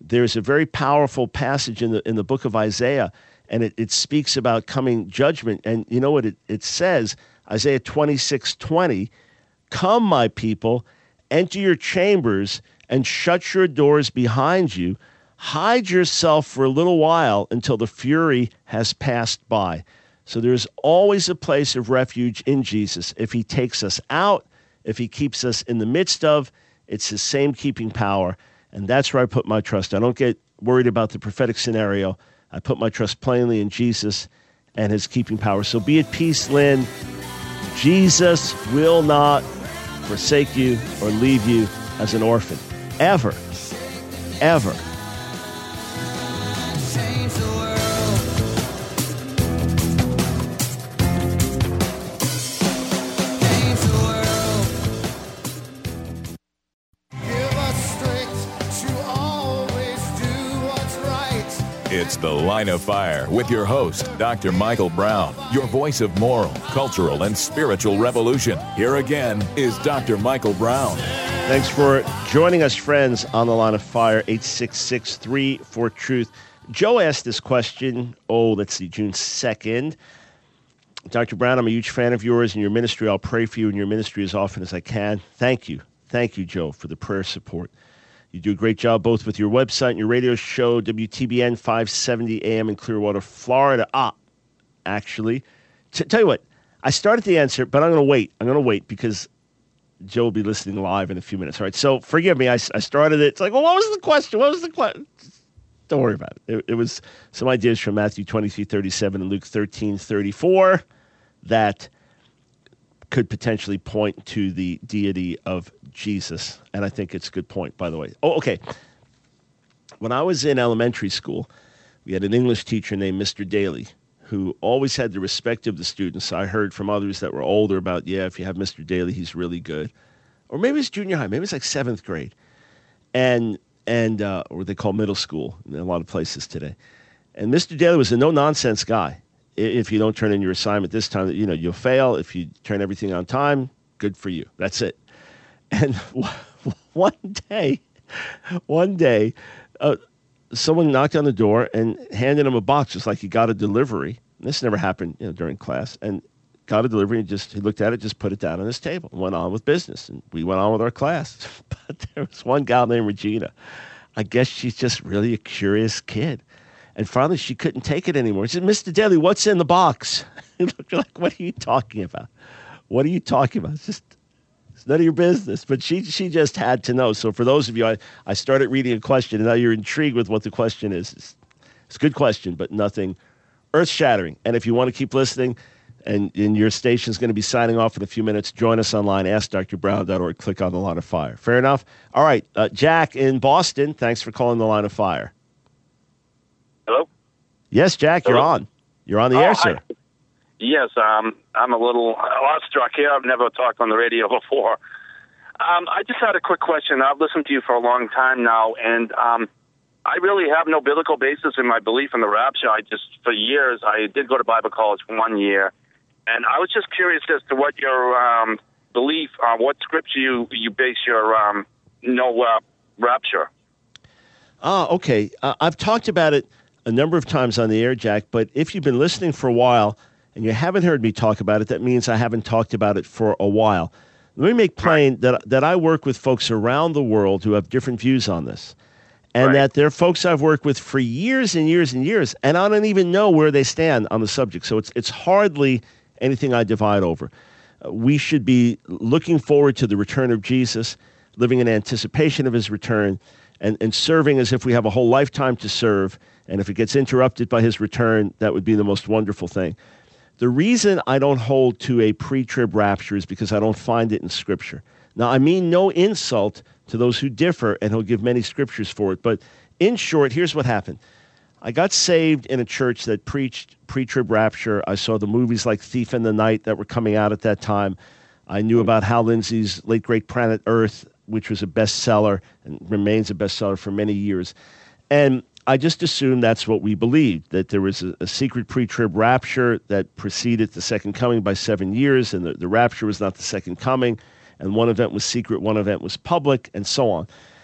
there's a very powerful passage in the in the book of Isaiah, and it, it speaks about coming judgment. And you know what it, it says? Isaiah twenty-six twenty, "Come, my people, enter your chambers and shut your doors behind you. Hide yourself for a little while until the fury has passed by." So there's always a place of refuge in Jesus. If he takes us out, if he keeps us in the midst of, it's his same keeping power. And that's where I put my trust. I don't get worried about the prophetic scenario. I put my trust plainly in Jesus and his keeping power. So be at peace, Lynn. Jesus will not forsake you or leave you as an orphan. Ever. Ever. It's The Line of Fire with your host, Doctor Michael Brown, your voice of moral, cultural, and spiritual revolution. Here again is Doctor Michael Brown. Thanks for joining us, friends, on The Line of Fire, eight six six, three four, truth. Joe asked this question, oh, let's see, June second. Doctor Brown, I'm a huge fan of yours and your ministry. I'll pray for you in your ministry as often as I can. Thank you. Thank you, Joe, for the prayer support. You do a great job both with your website and your radio show, W T B N five seventy A M in Clearwater, Florida. Ah, actually, t- tell you what, I started the answer, but I'm going to wait. I'm going to wait because Joe will be listening live in a few minutes. All right, so forgive me. I, I started it. It's like, well, what was the question? What was the question? Don't worry about it. it. It was some ideas from Matthew twenty-three thirty-seven and Luke thirteen thirty-four that could potentially point to the deity of Jesus. And I think it's a good point, by the way. Oh, okay. When I was in elementary school, we had an English teacher named Mister Daly, who always had the respect of the students. I heard from others that were older about, yeah, if you have Mister Daly, he's really good. Or maybe it's junior high. Maybe it's like seventh grade. And, and uh, or they call middle school in a lot of places today. And Mister Daly was a no-nonsense guy. If you don't turn in your assignment this time, you know, you'll fail. If you turn everything on time, good for you. That's it. And one day, one day, uh, someone knocked on the door and handed him a box, just like he got a delivery. And this never happened, you know, during class. And got a delivery and just he looked at it, just put it down on his table, and went on with business. And we went on with our class. But there was one gal named Regina. I guess she's just really a curious kid. And finally, she couldn't take it anymore. She said, "Mister Daly, what's in the box?" He looked like, "What are you talking about? What are you talking about? It's just, it's none of your business." But she she just had to know. So for those of you, I, I started reading a question, and now you're intrigued with what the question is. It's, it's a good question, but nothing earth-shattering. And if you want to keep listening, and, and your station's going to be signing off in a few minutes, join us online, ask dr brown dot org, click on The Line of Fire. Fair enough? All right, uh, Jack in Boston, thanks for calling The Line of Fire. Hello? Yes, Jack, Hello? you're on. You're on the oh, air, sir. Hi. Yes, um, I'm a little awestruck here. I've never talked on the radio before. Um, I just had a quick question. I've listened to you for a long time now, and um, I really have no biblical basis in my belief in the rapture. I just, for years, I did go to Bible college for one year, and I was just curious as to what your um, belief, uh, what scripture you, you base your um, no uh, rapture. Ah, okay. Uh, I've talked about it a number of times on the air, Jack, but if you've been listening for a while and you haven't heard me talk about it, that means I haven't talked about it for a while. Let me make plain that that I work with folks around the world who have different views on this, and right. that they're folks I've worked with for years and years and years, and I don't even know where they stand on the subject, so it's it's hardly anything I divide over. Uh, we should be looking forward to the return of Jesus, living in anticipation of his return, and, and serving as if we have a whole lifetime to serve. And if it gets interrupted by his return, that would be the most wonderful thing. The reason I don't hold to a pre-trib rapture is because I don't find it in Scripture. Now, I mean no insult to those who differ, and he'll give many scriptures for it. But in short, here's what happened. I got saved in a church that preached pre-trib rapture. I saw the movies like Thief in the Night that were coming out at that time. I knew about Hal Lindsey's late great Planet Earth, which was a bestseller and remains a bestseller for many years. And I just assumed that's what we believed, that there was a, a secret pre-trib rapture that preceded the second coming by seven years, and the, the rapture was not the second coming, and one event was secret, one event was public, and so on.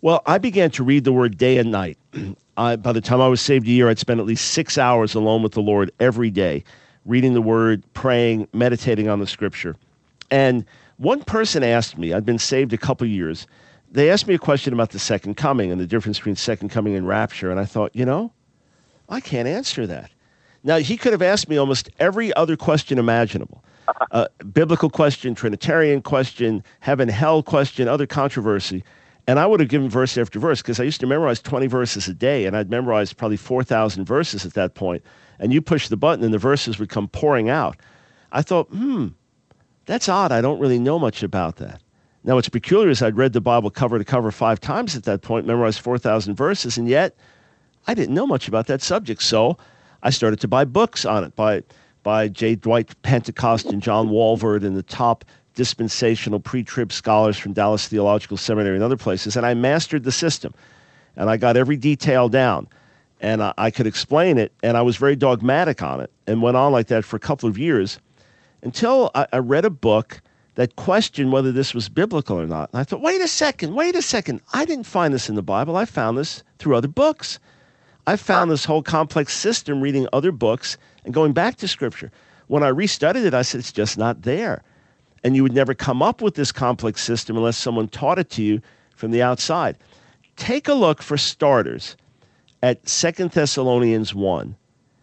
Well, I began to read the Word day and night. I, by the time I was saved a year, I'd spent at least six hours alone with the Lord every day, reading the Word, praying, meditating on the Scripture. And one person asked me, I'd been saved a couple years, they asked me a question about the second coming and the difference between second coming and rapture, and I thought, you know, I can't answer that. Now, he could have asked me almost every other question imaginable. Uh, biblical question, Trinitarian question, heaven, hell question, other controversy. And I would have given verse after verse because I used to memorize twenty verses a day, and I'd memorized probably four thousand verses at that point. And you push the button and the verses would come pouring out. I thought, hmm, that's odd. I don't really know much about that. Now, what's peculiar is I'd read the Bible cover to cover five times at that point, memorized four thousand verses, and yet I didn't know much about that subject. So I started to buy books on it by, by J. Dwight Pentecost and John Walvoord and the top dispensational pre-trib scholars from Dallas Theological Seminary and other places, and I mastered the system. And I got every detail down, and I, I could explain it, and I was very dogmatic on it, and went on like that for a couple of years until I, I read a book that questioned whether this was biblical or not. And I thought, wait a second, wait a second. I didn't find this in the Bible. I found this through other books. I found this whole complex system reading other books and going back to Scripture. When I restudied it, I said, it's just not there. And you would never come up with this complex system unless someone taught it to you from the outside. Take a look, for starters, at Second Thessalonians one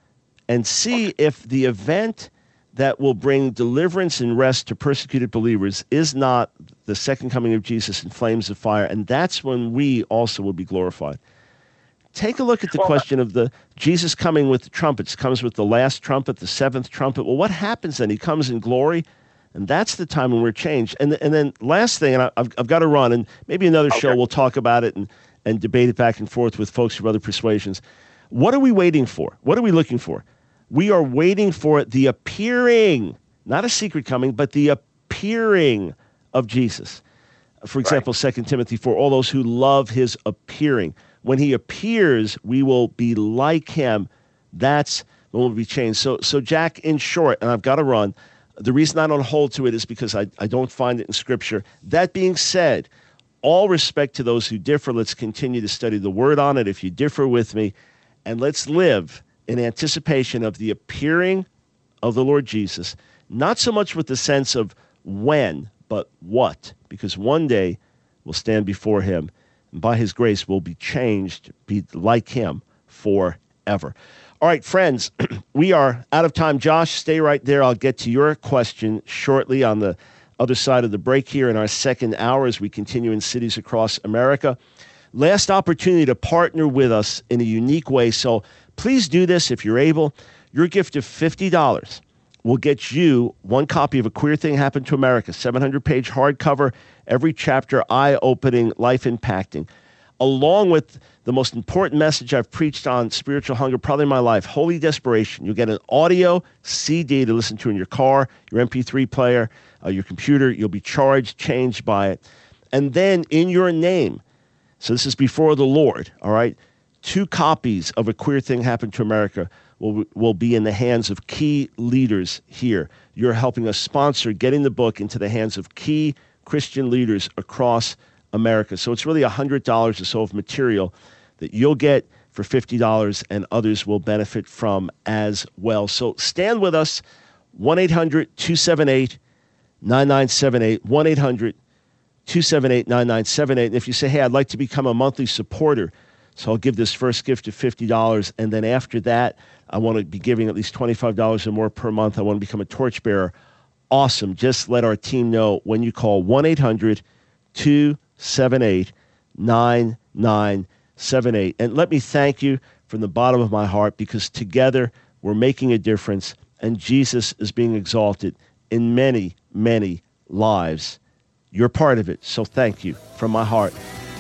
and see if the event that will bring deliverance and rest to persecuted believers is not the second coming of Jesus in flames of fire, and that's when we also will be glorified. Take a look at the question of the Jesus coming with the trumpets, comes with the last trumpet, the seventh trumpet. Well, what happens then? He comes in glory, and that's the time when we're changed. And and then last thing, and I, I've, I've got to run, and maybe another okay. show we'll talk about it and, and debate it back and forth with folks from other persuasions. What are we waiting for? What are we looking for? We are waiting for the appearing, not a secret coming, but the appearing of Jesus. For example, right. Second Timothy four, all those who love his appearing. When he appears, we will be like him. That's when we'll be changed. So, so Jack, in short, and I've got to run, the reason I don't hold to it is because I, I don't find it in Scripture. That being said, all respect to those who differ. Let's continue to study the Word on it if you differ with me, and let's live in anticipation of the appearing of the Lord Jesus, not so much with the sense of when, but what, because one day we'll stand before him, and by his grace we'll be changed, be like him forever. All right, friends, we are out of time. Josh, stay right there. I'll get to your question shortly on the other side of the break here in our second hour as we continue in cities across America. Last opportunity to partner with us in a unique way, so please do this if you're able. Your gift of fifty dollars will get you one copy of A Queer Thing Happened to America, seven hundred page hardcover, every chapter eye-opening, life-impacting, along with the most important message I've preached on spiritual hunger probably in my life, Holy Desperation. You'll get an audio C D to listen to in your car, your M P three player, uh, your computer. You'll be charged, changed by it. And then in your name, so this is before the Lord, all right, two copies of A Queer Thing Happened to America will will be in the hands of key leaders here. You're helping us sponsor getting the book into the hands of key Christian leaders across America. So it's really one hundred dollars or so of material that you'll get for fifty dollars and others will benefit from as well. So stand with us, one eight hundred two seven eight nine nine seven eight, one eight hundred two seven eight nine nine seven eight. And if you say, hey, I'd like to become a monthly supporter, so I'll give this first gift of fifty dollars, and then after that, I want to be giving at least twenty-five dollars or more per month. I want to become a torchbearer. Awesome. Just let our team know when you call one eight hundred two seven eight nine nine seven eight. And let me thank you from the bottom of my heart, because together we're making a difference, and Jesus is being exalted in many, many lives. You're part of it, so thank you from my heart.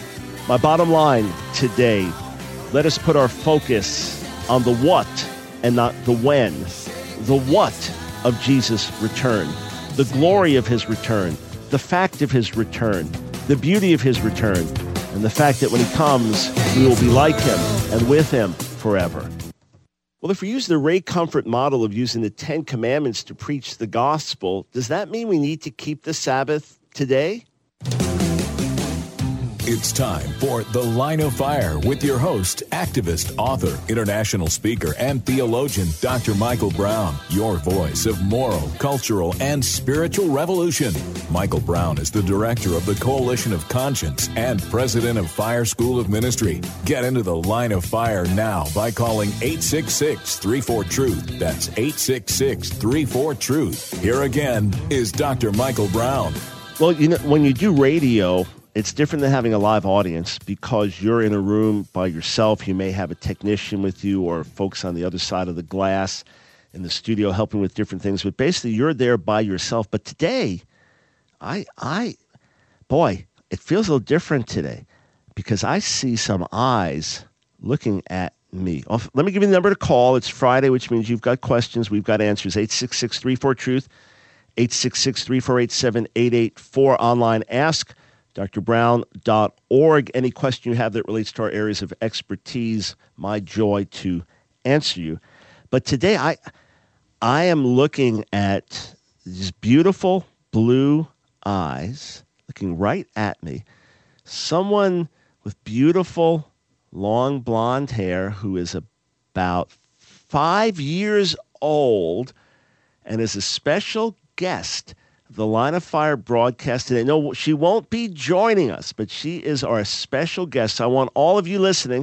My bottom line today, let us put our focus on the what and not the when. The what of Jesus' return, the glory of his return, the fact of his return, the beauty of his return, and the fact that when he comes, we will be like him and with him forever. Well, if we use the Ray Comfort model of using the Ten Commandments to preach the gospel, does that mean we need to keep the Sabbath today? It's time for The Line of Fire with your host, activist, author, international speaker, and theologian, Doctor Michael Brown, your voice of moral, cultural, and spiritual revolution. Michael Brown is the director of the Coalition of Conscience and president of Fire School of Ministry. Get into The Line of Fire now by calling eight six six, three four, truth. That's eight six six, three four, truth. Here again is Doctor Michael Brown. Well, you know, when you do radio, it's different than having a live audience because you're in a room by yourself. You may have a technician with you or folks on the other side of the glass in the studio helping with different things. But basically, you're there by yourself. But today, I, I, boy, it feels a little different today because I see some eyes looking at me. Let me give you the number to call. It's Friday, which means you've got questions. We've got answers. eight six six, three four, truth. eight six six, three four eight, seven eight eight four. Online, ask d r brown dot org. Any question you have that relates to our areas of expertise, my joy to answer you. But today, I I am looking at these beautiful blue eyes looking right at me. Someone with beautiful, long blonde hair who is about five years old and is a special guest the Line of Fire broadcast today. No, she won't be joining us, but she is our special guest. I want all of you listening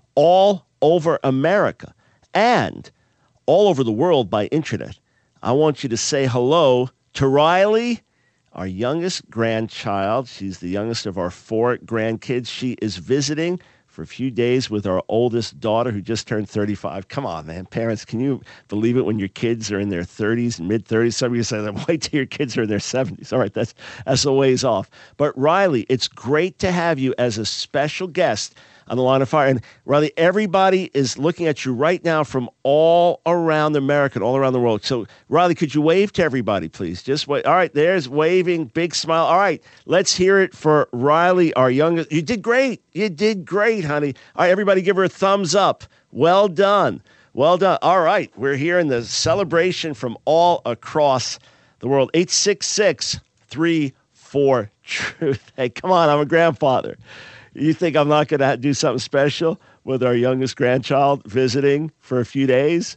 all over America and all over the world by internet. I want you to say hello to Riley, our youngest grandchild. She's the youngest of our four grandkids. She is visiting for a few days with our oldest daughter who just turned thirty-five. Come on, man. Parents, can you believe it when your kids are in their thirties and mid-thirties? Some of you say, wait till your kids are in their seventies. All right, that's, that's a ways off. But Riley, it's great to have you as a special guest on the Line of Fire. And Riley, everybody is looking at you right now from all around America and all around the world. So Riley, could you wave to everybody, please? Just wait. All right, there's waving, big smile. All right, let's hear it for Riley, our youngest. You did great. You did great, honey. All right, everybody give her a thumbs up. Well done. Well done. All right, we're here in the celebration from all across the world. eight six six, three four, truth. Hey, come on, I'm a grandfather. You think I'm not going to do something special with our youngest grandchild visiting for a few days?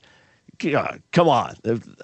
Come on.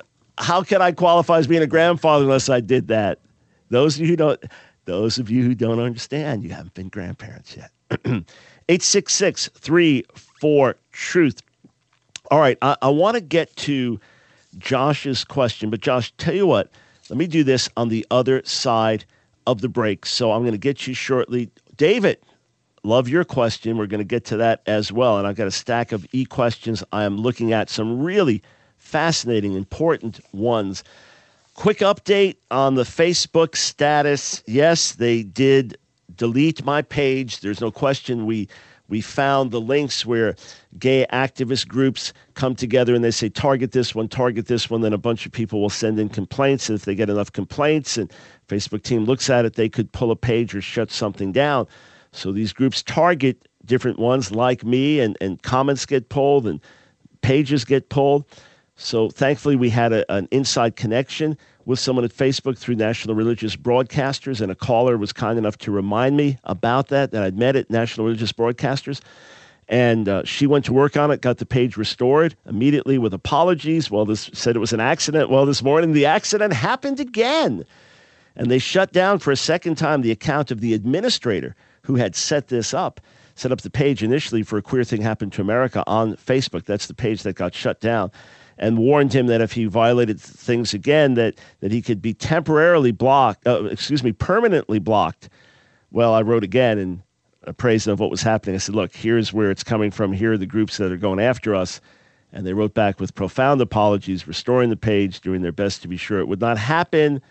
How can I qualify as being a grandfather unless I did that? Those of you who don't, those of you who don't understand, you haven't been grandparents yet. eight six six, three four, truth. All right, I, I want to get to Josh's question, but Josh, tell you what, let me do this on the other side of the break. So I'm going to get you shortly. David, love your question. We're going to get to that as well. And I've got a stack of e-questions I am looking at, some really fascinating, important ones. Quick update on the Facebook status. Yes, they did delete my page. There's no question. We we found the links where gay activist groups come together and they say, target this one, target this one. Then a bunch of people will send in complaints. And if they get enough complaints and Facebook team looks at it, they could pull a page or shut something down. So these groups target different ones like me, and, and comments get pulled and pages get pulled. So thankfully we had a, an inside connection with someone at Facebook through National Religious Broadcasters, and a caller was kind enough to remind me about that, that I'd met at National Religious Broadcasters. And uh, she went to work on it, got the page restored immediately with apologies. Well, this said it was an accident. Well, this morning the accident happened again. And they shut down for a second time the account of the administrator who had set this up, set up the page initially for A Queer Thing Happened to America on Facebook. That's the page that got shut down, and warned him that if he violated things again, that, that he could be temporarily blocked, uh, excuse me, permanently blocked. Well, I wrote again and appraised of what was happening. I said, look, here's where it's coming from. Here are the groups that are going after us. And they wrote back with profound apologies, restoring the page, doing their best to be sure it would not happen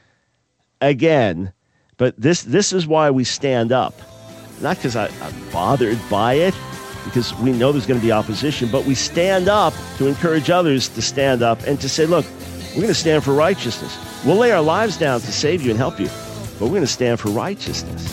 again. But this this is why we stand up. Not because I'm bothered by it, because we know there's going to be opposition, but we stand up to encourage others to stand up and to say, look, we're going to stand for righteousness. We'll lay our lives down to save you and help you, but we're going to stand for righteousness.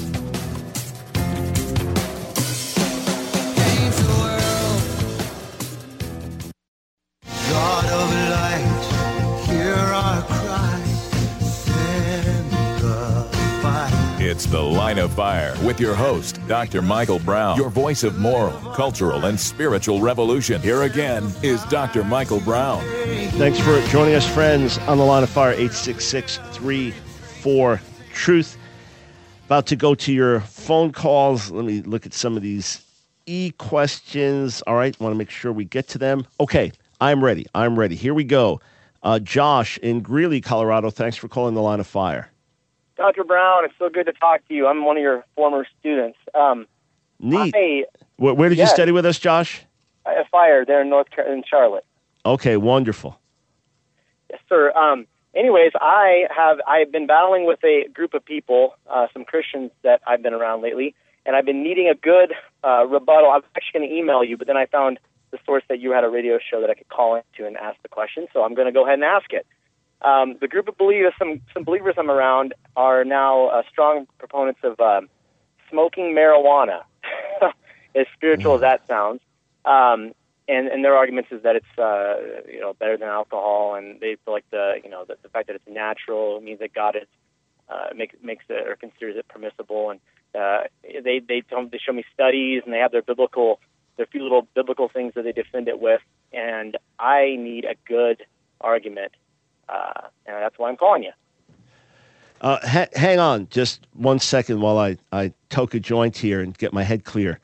It's The Line of Fire with your host, Doctor Michael Brown, your voice of moral, cultural, and spiritual revolution. Here again is Doctor Michael Brown. Thanks for joining us, friends, on The Line of Fire, eight six six, three four, truth. About to go to your phone calls. Let me look at some of these e-questions. All right, want to make sure we get to them. Okay, I'm ready. I'm ready. Here we go. Uh, Josh in Greeley, Colorado. Thanks for calling The Line of Fire. Doctor Brown, it's so good to talk to you. I'm one of your former students. Um, Neat. I, where, where did yes, you study with us, Josh? At Fire there in North Car- in Charlotte. Okay, wonderful. Yes, sir. Um, anyways, I have I've been battling with a group of people, uh, some Christians that I've been around lately, and I've been needing a good uh, rebuttal. I was actually going to email you, but then I found the source that you had a radio show that I could call into and ask the question, so I'm going to go ahead and ask it. Um, the group of believers, some some believers I'm around, are now uh, strong proponents of um, smoking marijuana, as spiritual as that sounds. Um, and, and their arguments is that it's uh, you know better than alcohol, and they feel like the you know the, the fact that it's natural means that God is uh, makes makes it or considers it permissible. And uh, they they tell, they show me studies, and they have their biblical their few little biblical things that they defend it with. And I need a good argument. Uh, and that's why I'm calling you. Uh, ha- hang on just one second while I, I toke a joint here and get my head clear.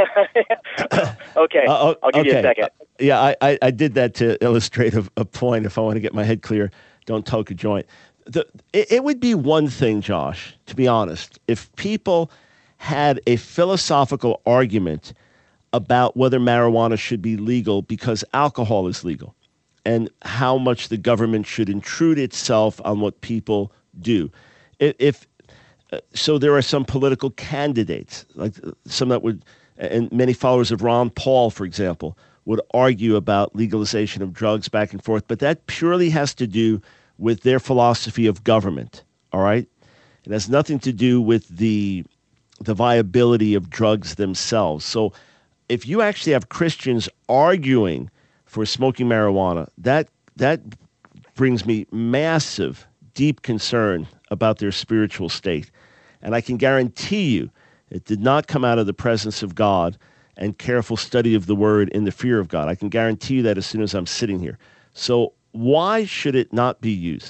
okay, uh, I'll give okay. you a second. Uh, yeah, I, I, I did that to illustrate a, a point. If I want to get my head clear, don't toke a joint. The, it, it would be one thing, Josh, to be honest, if people had a philosophical argument about whether marijuana should be legal because alcohol is legal, and how much the government should intrude itself on what people do. If uh, so, there are some political candidates, like some that would, and many followers of Ron Paul, for example, would argue about legalization of drugs back and forth. But that purely has to do with their philosophy of government. All right, it has nothing to do with the the viability of drugs themselves. So, if you actually have Christians arguing for smoking marijuana, that that brings me massive, deep concern about their spiritual state. And I can guarantee you it did not come out of the presence of God and careful study of the Word in the fear of God. I can guarantee you that as soon as I'm sitting here. So why should it not be used?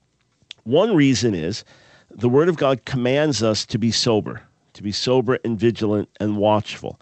One reason is the Word of God commands us to be sober, to be sober and vigilant and watchful.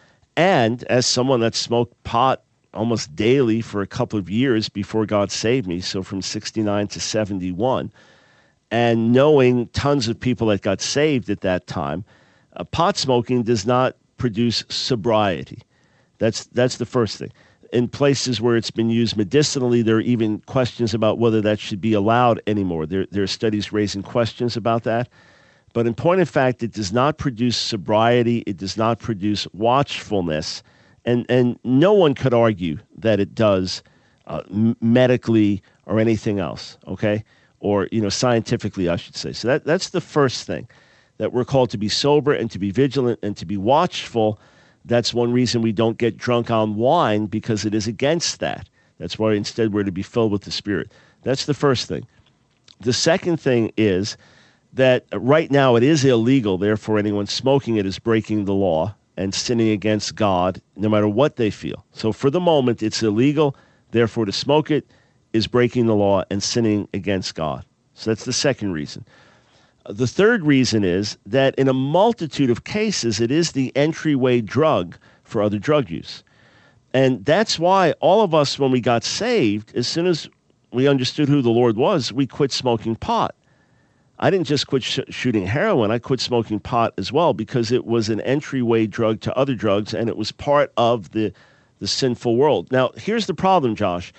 And as someone that smoked pot almost daily for a couple of years before God saved me, so from sixty-nine to seventy-one, and knowing tons of people that got saved at that time, uh, pot smoking does not produce sobriety. That's that's the first thing. In places where it's been used medicinally, there are even questions about whether that should be allowed anymore. There, there are studies raising questions about that. But in point of fact, it does not produce sobriety. It does not produce watchfulness. And and no one could argue that it does uh, m- medically or anything else, okay? Or, you know, scientifically, I should say. So that that's the first thing, that we're called to be sober and to be vigilant and to be watchful. That's one reason we don't get drunk on wine, because it is against that. That's why instead we're to be filled with the Spirit. That's the first thing. The second thing is that right now it is illegal. Therefore, anyone smoking it is breaking the law and sinning against God, no matter what they feel. So for the moment, it's illegal. Therefore, to smoke it is breaking the law and sinning against God. So that's the second reason. The third reason is that in a multitude of cases, it is the entryway drug for other drug use. And that's why all of us, when we got saved, as soon as we understood who the Lord was, we quit smoking pot. I didn't just quit sh- shooting heroin. I quit smoking pot as well, because it was an entryway drug to other drugs, and it was part of the, the sinful world. Now, here's the problem, Josh.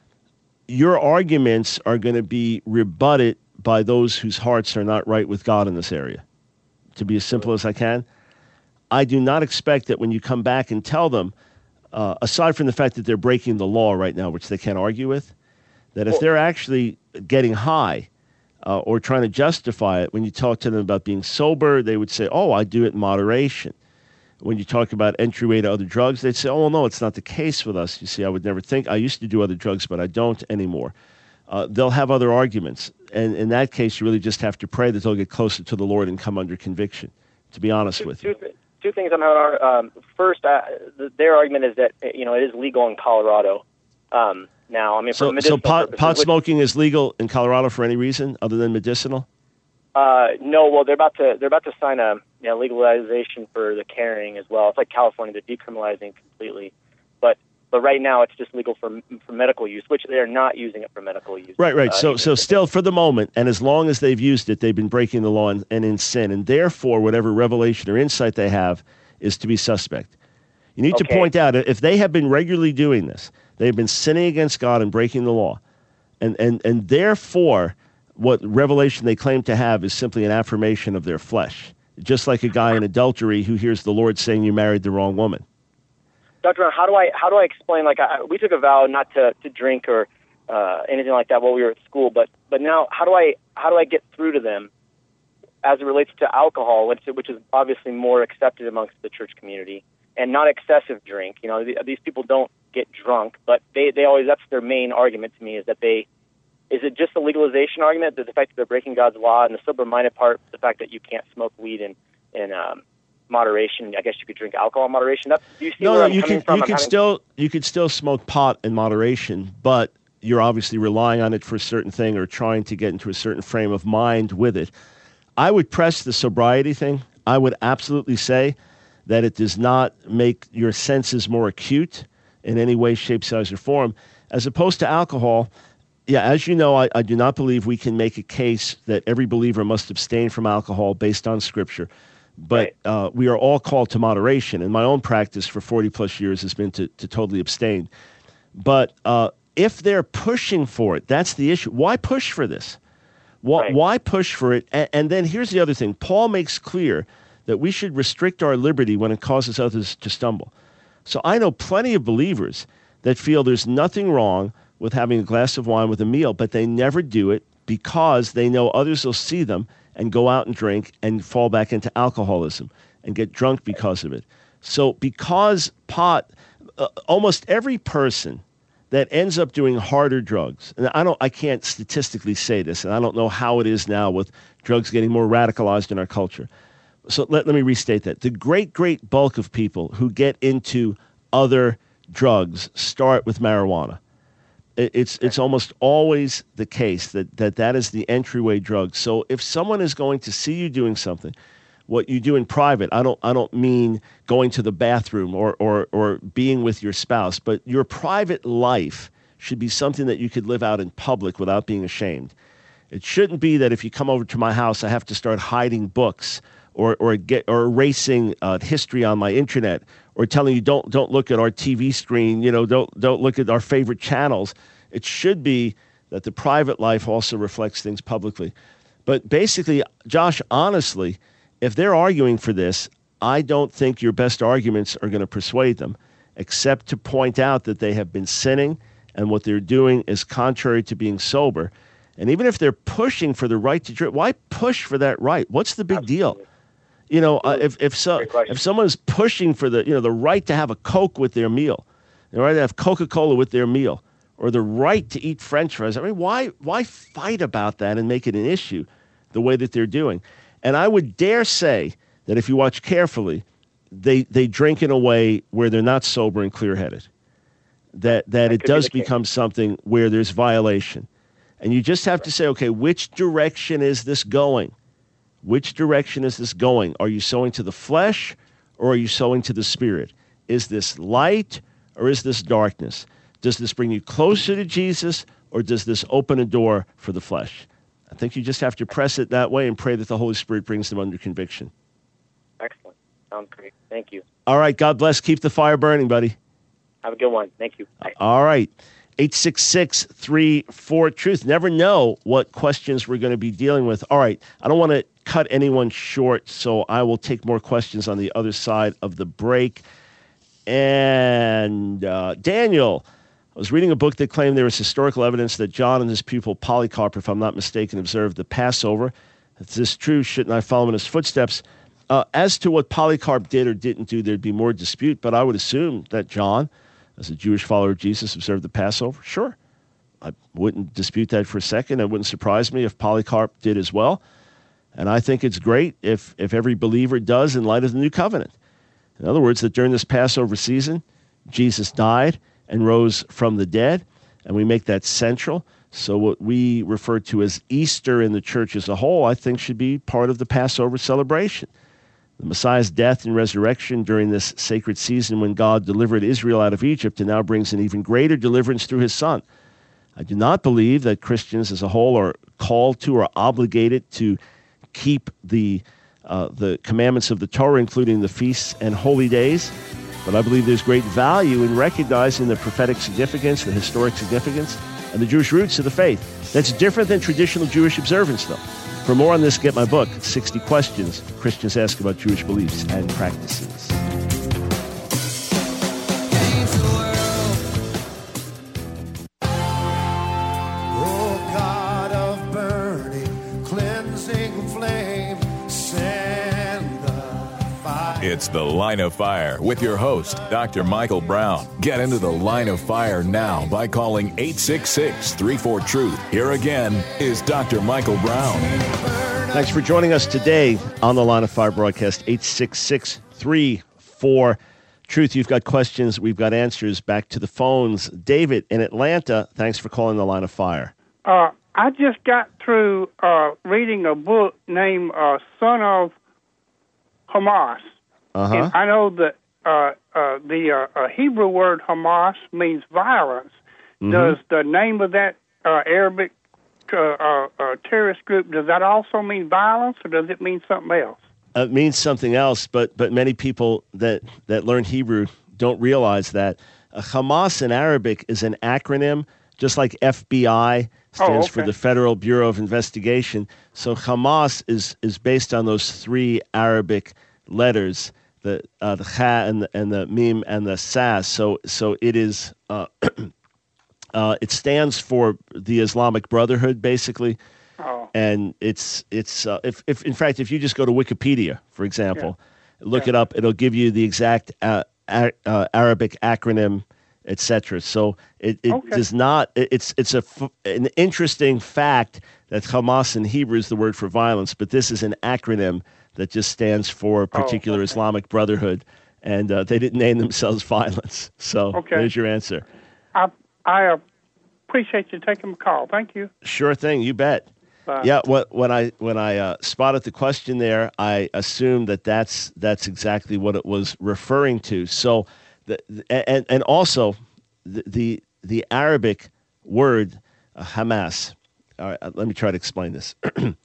Your arguments are going to be rebutted by those whose hearts are not right with God in this area. To be as simple as I can, I do not expect that when you come back and tell them, uh, aside from the fact that they're breaking the law right now, which they can't argue with, that if they're actually getting high, Uh, or trying to justify it, when you talk to them about being sober, they would say, oh, I do it in moderation. When you talk about entryway to other drugs, they'd say, oh, well, no, it's not the case with us. You see, I would never think. I used to do other drugs, but I don't anymore. uh, they'll have other arguments. And in that case, you really just have to pray that they'll get closer to the Lord and come under conviction, to be honest two, with two, you. th- two things I'm having. Um, first, uh, th- their argument is that, you know, it is legal in Colorado um, now. I mean, So, for medicinal so pot, purposes, pot which- smoking is legal in Colorado for any reason other than medicinal? Uh, no, well, they're about to they're about to sign a you know, legalization for the carrying as well. It's like California; they're decriminalizing completely, but but right now it's just legal for for medical use, which they are not using it for medical use. Right, right. Uh, So, even so if- still, for the moment, and as long as they've used it, they've been breaking the law and, and in sin, and therefore, whatever revelation or insight they have is to be suspect. You need to Okay. point out if they have been regularly doing this, they've been sinning against God and breaking the law, and and and therefore, what revelation they claim to have is simply an affirmation of their flesh, just like a guy in adultery who hears the Lord saying you married the wrong woman. Doctor Brown, how do I how do I explain? Like, I, we took a vow not to, to drink or uh, anything like that while we were at school, but but now how do I how do I get through to them as it relates to alcohol, which which is obviously more accepted amongst the church community, and not excessive drink? You know, the, these people don't get drunk, but they they always that's their main argument to me is that they. Is it just the legalization argument, that the fact that they're breaking God's law, and the sober-minded part, the fact that you can't smoke weed in, in um, moderation? I guess you could drink alcohol in moderation. That's, do you see No, where no, I'm you coming can from? you I'm can having- still you could still smoke pot in moderation, but you're obviously relying on it for a certain thing or trying to get into a certain frame of mind with it. I would press the sobriety thing. I would absolutely say that it does not make your senses more acute in any way, shape, size, or form, as opposed to alcohol. Yeah, as you know, I, I do not believe we can make a case that every believer must abstain from alcohol based on Scripture. But Right. uh, we are all called to moderation. And my own practice for forty plus years has been to, to totally abstain. But uh, if they're pushing for it, that's the issue. Why push for this? Why, Right. why push for it? And, and then here's the other thing. Paul makes clear that we should restrict our liberty when it causes others to stumble. So I know plenty of believers that feel there's nothing wrong with having a glass of wine with a meal, but they never do it because they know others will see them and go out and drink and fall back into alcoholism and get drunk because of it. So because pot, uh, almost every person that ends up doing harder drugs, and I don't, I can't statistically say this, and I don't know how it is now with drugs getting more radicalized in our culture. So let, let me restate that. The great, great bulk of people who get into other drugs start with marijuana. It's it's almost always the case that, that that is the entryway drug. So if someone is going to see you doing something, what you do in private, I don't I don't mean going to the bathroom or, or, or being with your spouse, but your private life should be something that you could live out in public without being ashamed. It shouldn't be that if you come over to my house, I have to start hiding books or or get or erasing uh, history on my internet, or telling you don't don't look at our T V screen, you know, don't don't look at our favorite channels. It should be that the private life also reflects things publicly. But basically, Josh, honestly, if they're arguing for this, I don't think your best arguments are going to persuade them, except to point out that they have been sinning and what they're doing is contrary to being sober. And even if they're pushing for the right to drink, why push for that right? What's the big Absolutely. deal? You know, uh, if if so, Great question. if someone is pushing for the you know the right to have a Coke with their meal, the right to have Coca-Cola with their meal, or the right to eat French fries, I mean, why why fight about that and make it an issue the way that they're doing? And I would dare say that if you watch carefully, they they drink in a way where they're not sober and clear-headed. That that That it could be does the case. become something where there's violation, and you just have to say, okay, which direction is this going? Which direction is this going? Are you sowing to the flesh or are you sowing to the spirit? Is this light or is this darkness? Does this bring you closer to Jesus or does this open a door for the flesh? I think you just have to press it that way and pray that the Holy Spirit brings them under conviction. Excellent. Sounds great. Thank you. All right. God bless. Keep the fire burning, buddy. Have a good one. Thank you. Bye. All right. eight six six, three four, truth. Never know what questions we're going to be dealing with. All right. I don't want to cut anyone short, so I will take more questions on the other side of the break. And uh, Daniel, I was reading a book that claimed there was historical evidence that John and his pupil Polycarp, if I'm not mistaken, observed the Passover. If this is true, shouldn't I follow in his footsteps? Uh, as to what Polycarp did or didn't do, there'd be more dispute, but I would assume that John, as a Jewish follower of Jesus, observed the Passover. Sure. I wouldn't dispute that for a second. It wouldn't surprise me if Polycarp did as well. And I think it's great if, if every believer does in light of the new covenant. In other words, that during this Passover season, Jesus died and rose from the dead, and we make that central. So what we refer to as Easter in the church as a whole, I think should be part of the Passover celebration. The Messiah's death and resurrection during this sacred season when God delivered Israel out of Egypt and now brings an even greater deliverance through his Son. I do not believe that Christians as a whole are called to or obligated to keep the uh, the commandments of the Torah, including the feasts and holy days. But I believe there's great value in recognizing the prophetic significance, the historic significance, and the Jewish roots of the faith. That's different than traditional Jewish observance, though. For more on this, get my book, sixty Questions Christians Ask About Jewish Beliefs and Practices. It's The Line of Fire with your host, Doctor Michael Brown. Get into The Line of Fire now by calling eight six six, three four, truth. Here again is Doctor Michael Brown. Thanks for joining us today on The Line of Fire broadcast, eight six six, three four, truth. You've got questions, we've got answers. Back to the phones. David in Atlanta, thanks for calling The Line of Fire. Uh, I just got through uh, reading a book named uh, Son of Hamas. Uh-huh. And I know that uh, uh, the uh, uh, Hebrew word Hamas means violence. Mm-hmm. Does the name of that uh, Arabic uh, uh, uh, terrorist group, does that also mean violence, or does it mean something else? It means something else, but but many people that, that learn Hebrew don't realize that. Uh, Hamas in Arabic is an acronym, just like F B I stands oh, okay. for the Federal Bureau of Investigation. So Hamas is, is based on those three Arabic letters, the uh, the cha and the, and the mim and the sas. So so it is uh, uh, it stands for the Islamic Brotherhood, basically. Oh. And it's it's uh, if if in fact if you just go to Wikipedia, for example, yeah. look yeah. it up, it'll give you the exact uh, uh, Arabic acronym, et cetera. So it, it okay. does not. It, it's it's a an interesting fact that Hamas in Hebrew is the word for violence, but this is an acronym that just stands for a particular oh, okay. Islamic Brotherhood, and uh, they didn't name themselves violence. So okay. there's your answer. I I appreciate you taking the call. Thank you. Sure thing, you bet. Bye. Yeah, when, when I when I uh, spotted the question there, I assumed that that's that's exactly what it was referring to. So, the, and and also the the, the Arabic word uh, Hamas. All right, let me try to explain this.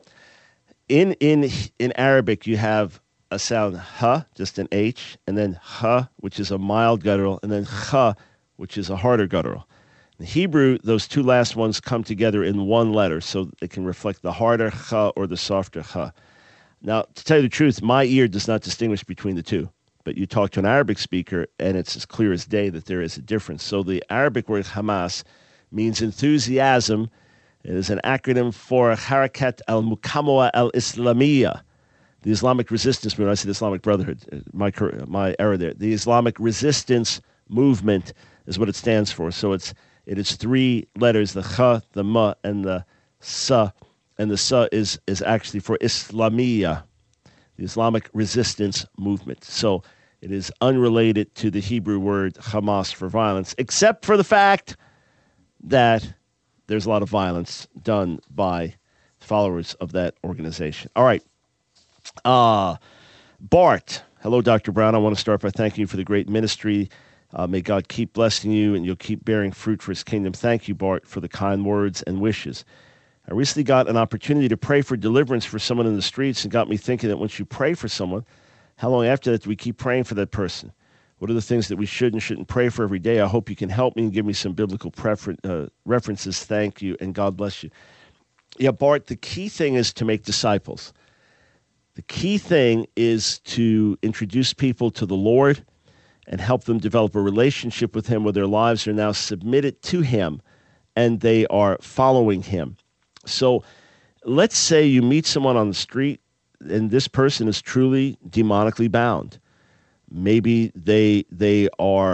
In in in Arabic, you have a sound ha, just an H, and then ha, which is a mild guttural, and then cha, which is a harder guttural. In Hebrew, those two last ones come together in one letter, so it can reflect the harder cha or the softer ha. Now, to tell you the truth, my ear does not distinguish between the two, but you talk to an Arabic speaker, and it's as clear as day that there is a difference. So the Arabic word Hamas means enthusiasm. It is an acronym for Harakat al-Muqawama al-Islamiyya, the Islamic resistance movement. I said Islamic Brotherhood, my my error there. The Islamic resistance movement is what it stands for. So it's it is three letters: the Kha, the Ma, and the Sa, and the Sa is is actually for Islamiyya, the Islamic resistance movement. So it is unrelated to the Hebrew word Hamas for violence, except for the fact that there's a lot of violence done by followers of that organization. All right. Uh, Bart. Hello, Doctor Brown. I want to start by thanking you for the great ministry. Uh, may God keep blessing you and you'll keep bearing fruit for his kingdom. Thank you, Bart, for the kind words and wishes. I recently got an opportunity to pray for deliverance for someone in the streets and got me thinking that once you pray for someone, how long after that do we keep praying for that person? What are the things that we should and shouldn't pray for every day? I hope you can help me and give me some biblical prefer- uh, references. Thank you, and God bless you. Yeah, Bart, the key thing is to make disciples. The key thing is to introduce people to the Lord and help them develop a relationship with him where their lives are now submitted to him and they are following him. So let's say you meet someone on the street and this person is truly demonically bound. Maybe they they are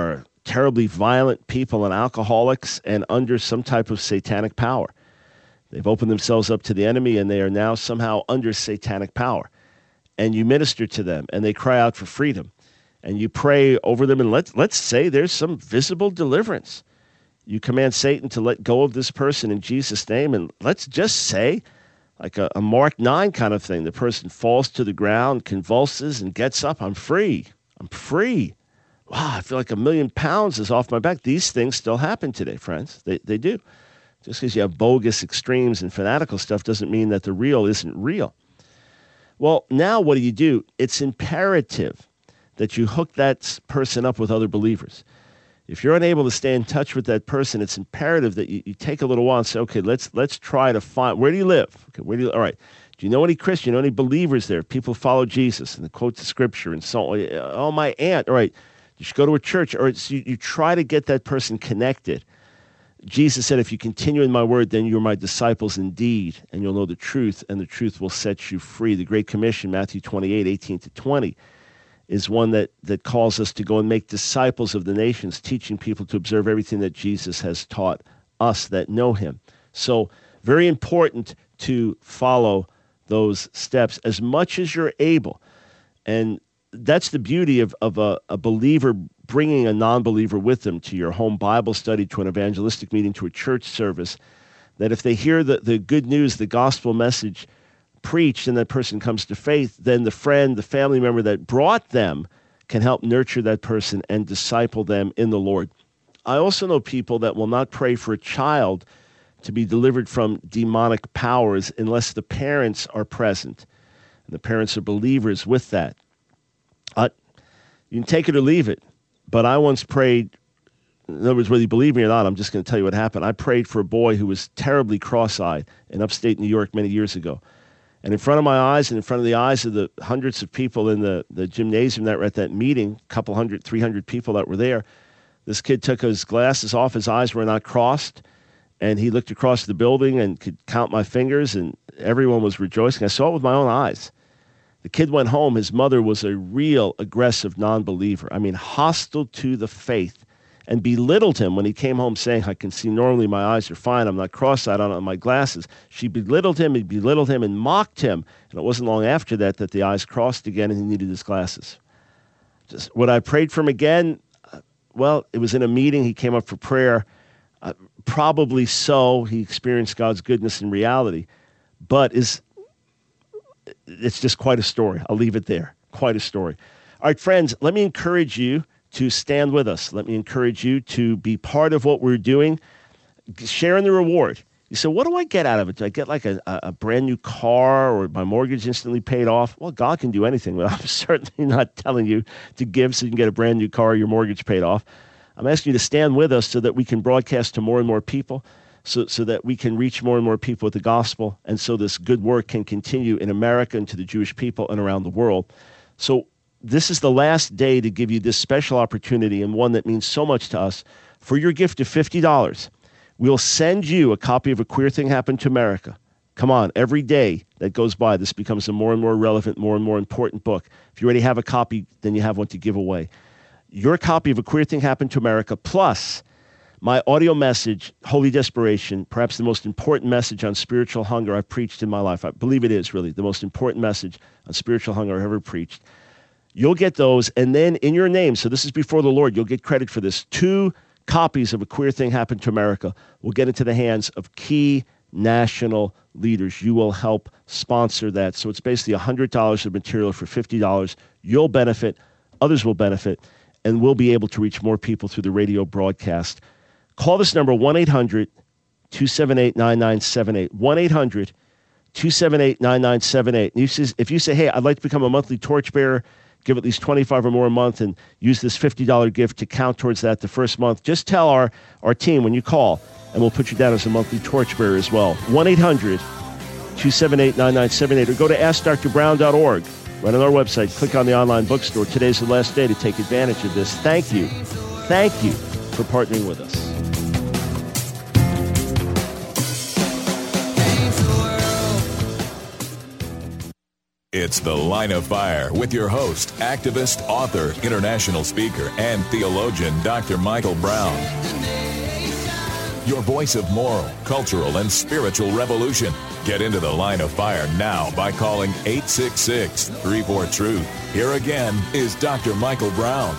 terribly violent people and alcoholics and under some type of satanic power. They've opened themselves up to the enemy, and they are now somehow under satanic power. And you minister to them, and they cry out for freedom. And you pray over them, and let's, let's say there's some visible deliverance. You command Satan to let go of this person in Jesus' name, and let's just say, like a, a Mark nine kind of thing, the person falls to the ground, convulses, and gets up. I'm free. I'm free. Wow, I feel like a million pounds is off my back. These things still happen today, friends. They they do. Just because you have bogus extremes and fanatical stuff doesn't mean that the real isn't real. Well, now what do you do? It's imperative that you hook that person up with other believers. If you're unable to stay in touch with that person, it's imperative that you, you take a little while and say, okay, let's let's try to find, where do you live? Okay, where do you, all right. Do you know any Christians? Do you know any believers there? People follow Jesus and they quote the scripture and so on. Oh, my aunt. All right. You should go to a church. Or it's, you, you try to get that person connected. Jesus said, if you continue in my word, then you're my disciples indeed, and you'll know the truth, and the truth will set you free. The Great Commission, Matthew twenty-eight, eighteen to twenty, is one that, that calls us to go and make disciples of the nations, teaching people to observe everything that Jesus has taught us that know him. So very important to follow those steps as much as you're able. And that's the beauty of, of a, a believer bringing a non-believer with them to your home Bible study, to an evangelistic meeting, to a church service, that if they hear the, the good news, the gospel message preached, and that person comes to faith, then the friend, the family member that brought them can help nurture that person and disciple them in the Lord. I also know people that will not pray for a child to be delivered from demonic powers unless the parents are present, and the parents are believers with that. Uh, you can take it or leave it, but I once prayed, in other words, whether you believe me or not, I'm just going to tell you what happened. I prayed for a boy who was terribly cross-eyed in upstate New York many years ago. And in front of my eyes and in front of the eyes of the hundreds of people in the, the gymnasium that were at that meeting, a couple hundred, three hundred people that were there, this kid took his glasses off, his eyes were not crossed, and he looked across the building and could count my fingers, and everyone was rejoicing. I saw it with my own eyes. The kid went home. His mother was a real aggressive non-believer. I mean, hostile to the faith, and belittled him when he came home saying, I can see normally, my eyes are fine, I'm not cross-eyed, I don't have my glasses. She belittled him, he belittled him, and mocked him. And it wasn't long after that that the eyes crossed again and he needed his glasses. Just what I prayed for him again, uh, well, it was in a meeting. He came up for prayer. Uh, probably so. He experienced God's goodness in reality. But is it's just quite a story. I'll leave it there. Quite a story. All right, friends, let me encourage you to stand with us. Let me encourage you to be part of what we're doing, sharing the reward. You say, what do I get out of it? Do I get like a, a brand new car, or my mortgage instantly paid off? Well, God can do anything. Well, I'm certainly not telling you to give so you can get a brand new car or your mortgage paid off. I'm asking you to stand with us so that we can broadcast to more and more people, so, so that we can reach more and more people with the gospel, and so this good work can continue in America and to the Jewish people and around the world. So this is the last day to give you this special opportunity, and one that means so much to us. For your gift of fifty dollars, we'll send you a copy of A Queer Thing Happened to America. Come on, every day that goes by, this becomes a more and more relevant, more and more important book. If you already have a copy, then you have one to give away. Your copy of A Queer Thing Happened to America, plus my audio message, Holy Desperation, perhaps the most important message on spiritual hunger I've preached in my life. I believe it is really the most important message on spiritual hunger I've ever preached. You'll get those, and then in your name, so this is before the Lord, you'll get credit for this. Two copies of A Queer Thing Happened to America will get into the hands of key national leaders. You will help sponsor that. So it's basically one hundred dollars of material for fifty dollars. You'll benefit, others will benefit, and we'll be able to reach more people through the radio broadcast. Call this number, one eight hundred two seven eight nine nine seven eight, one eight hundred two seven eight nine nine seven eight. If you say, hey, I'd like to become a monthly torchbearer, give at least twenty-five dollars or more a month, and use this fifty dollars gift to count towards that the first month, just tell our, our team when you call, and we'll put you down as a monthly torchbearer as well. one eight hundred two seven eight nine nine seven eight, or go to ask dr brown dot org. Right on our website, click on the online bookstore. Today's the last day to take advantage of this. Thank you. Thank you for partnering with us. It's The Line of Fire with your host, activist, author, international speaker, and theologian, Doctor Michael Brown. Your voice of moral, cultural, and spiritual revolution. Get into The Line of Fire now by calling eight six six, three four, truth. Here again is Doctor Michael Brown.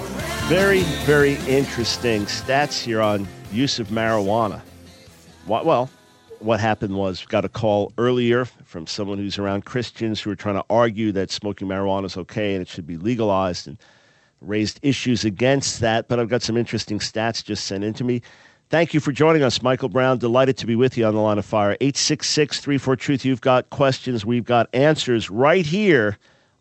Very, very interesting stats here on use of marijuana. Well, what happened was we got a call earlier from someone who's around Christians who are trying to argue that smoking marijuana is okay and it should be legalized, and raised issues against that. But I've got some interesting stats just sent in to me. Thank you for joining us, Michael Brown. Delighted to be with you on The Line of Fire. eight six six, three four, truth. You've got questions. We've got answers right here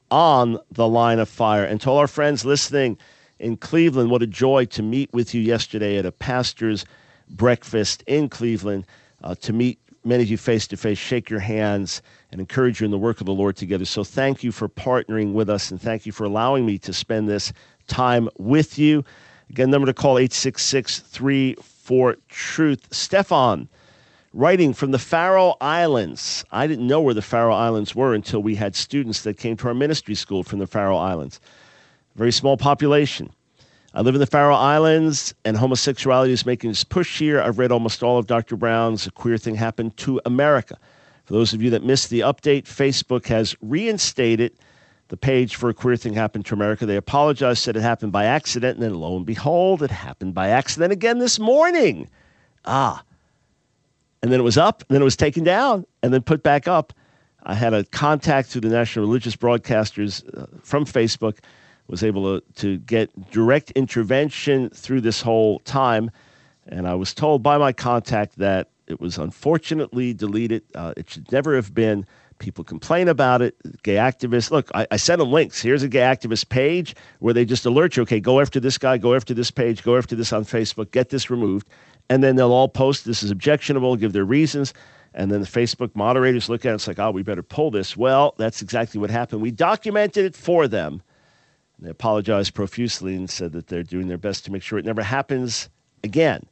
on The Line of Fire. And to all our friends listening in Cleveland, what a joy to meet with you yesterday at a pastor's breakfast in Cleveland, uh, to meet many of you face-to-face, shake your hands, and encourage you in the work of the Lord together. So thank you for partnering with us, and thank you for allowing me to spend this time with you. Again, number to call, eight six six, three four, truth. Stefan, writing from the Faroe Islands. I didn't know where the Faroe Islands were until we had students that came to our ministry school from the Faroe Islands. Very small population. I live in the Faroe Islands, and homosexuality is making its push here. I've read almost all of Doctor Brown's A Queer Thing Happened to America. For those of you that missed the update, Facebook has reinstated the page for A Queer Thing Happened to America. They apologized, said it happened by accident, and then lo and behold, it happened by accident again this morning. Ah. And then it was up, and then it was taken down, and then put back up. I had a contact through the National Religious Broadcasters uh, from Facebook, was able to, to get direct intervention through this whole time. And I was told by my contact that it was unfortunately deleted. Uh, it should never have been. People complain about it. Gay activists. Look, I, I sent them links. Here's a gay activist page where they just alert you, okay, go after this guy, go after this page, go after this on Facebook, get this removed. And then they'll all post this is objectionable, give their reasons. And then the Facebook moderators look at it. It's like, oh, we better pull this. Well, that's exactly what happened. We documented it for them. They apologized profusely and said that they're doing their best to make sure it never happens again.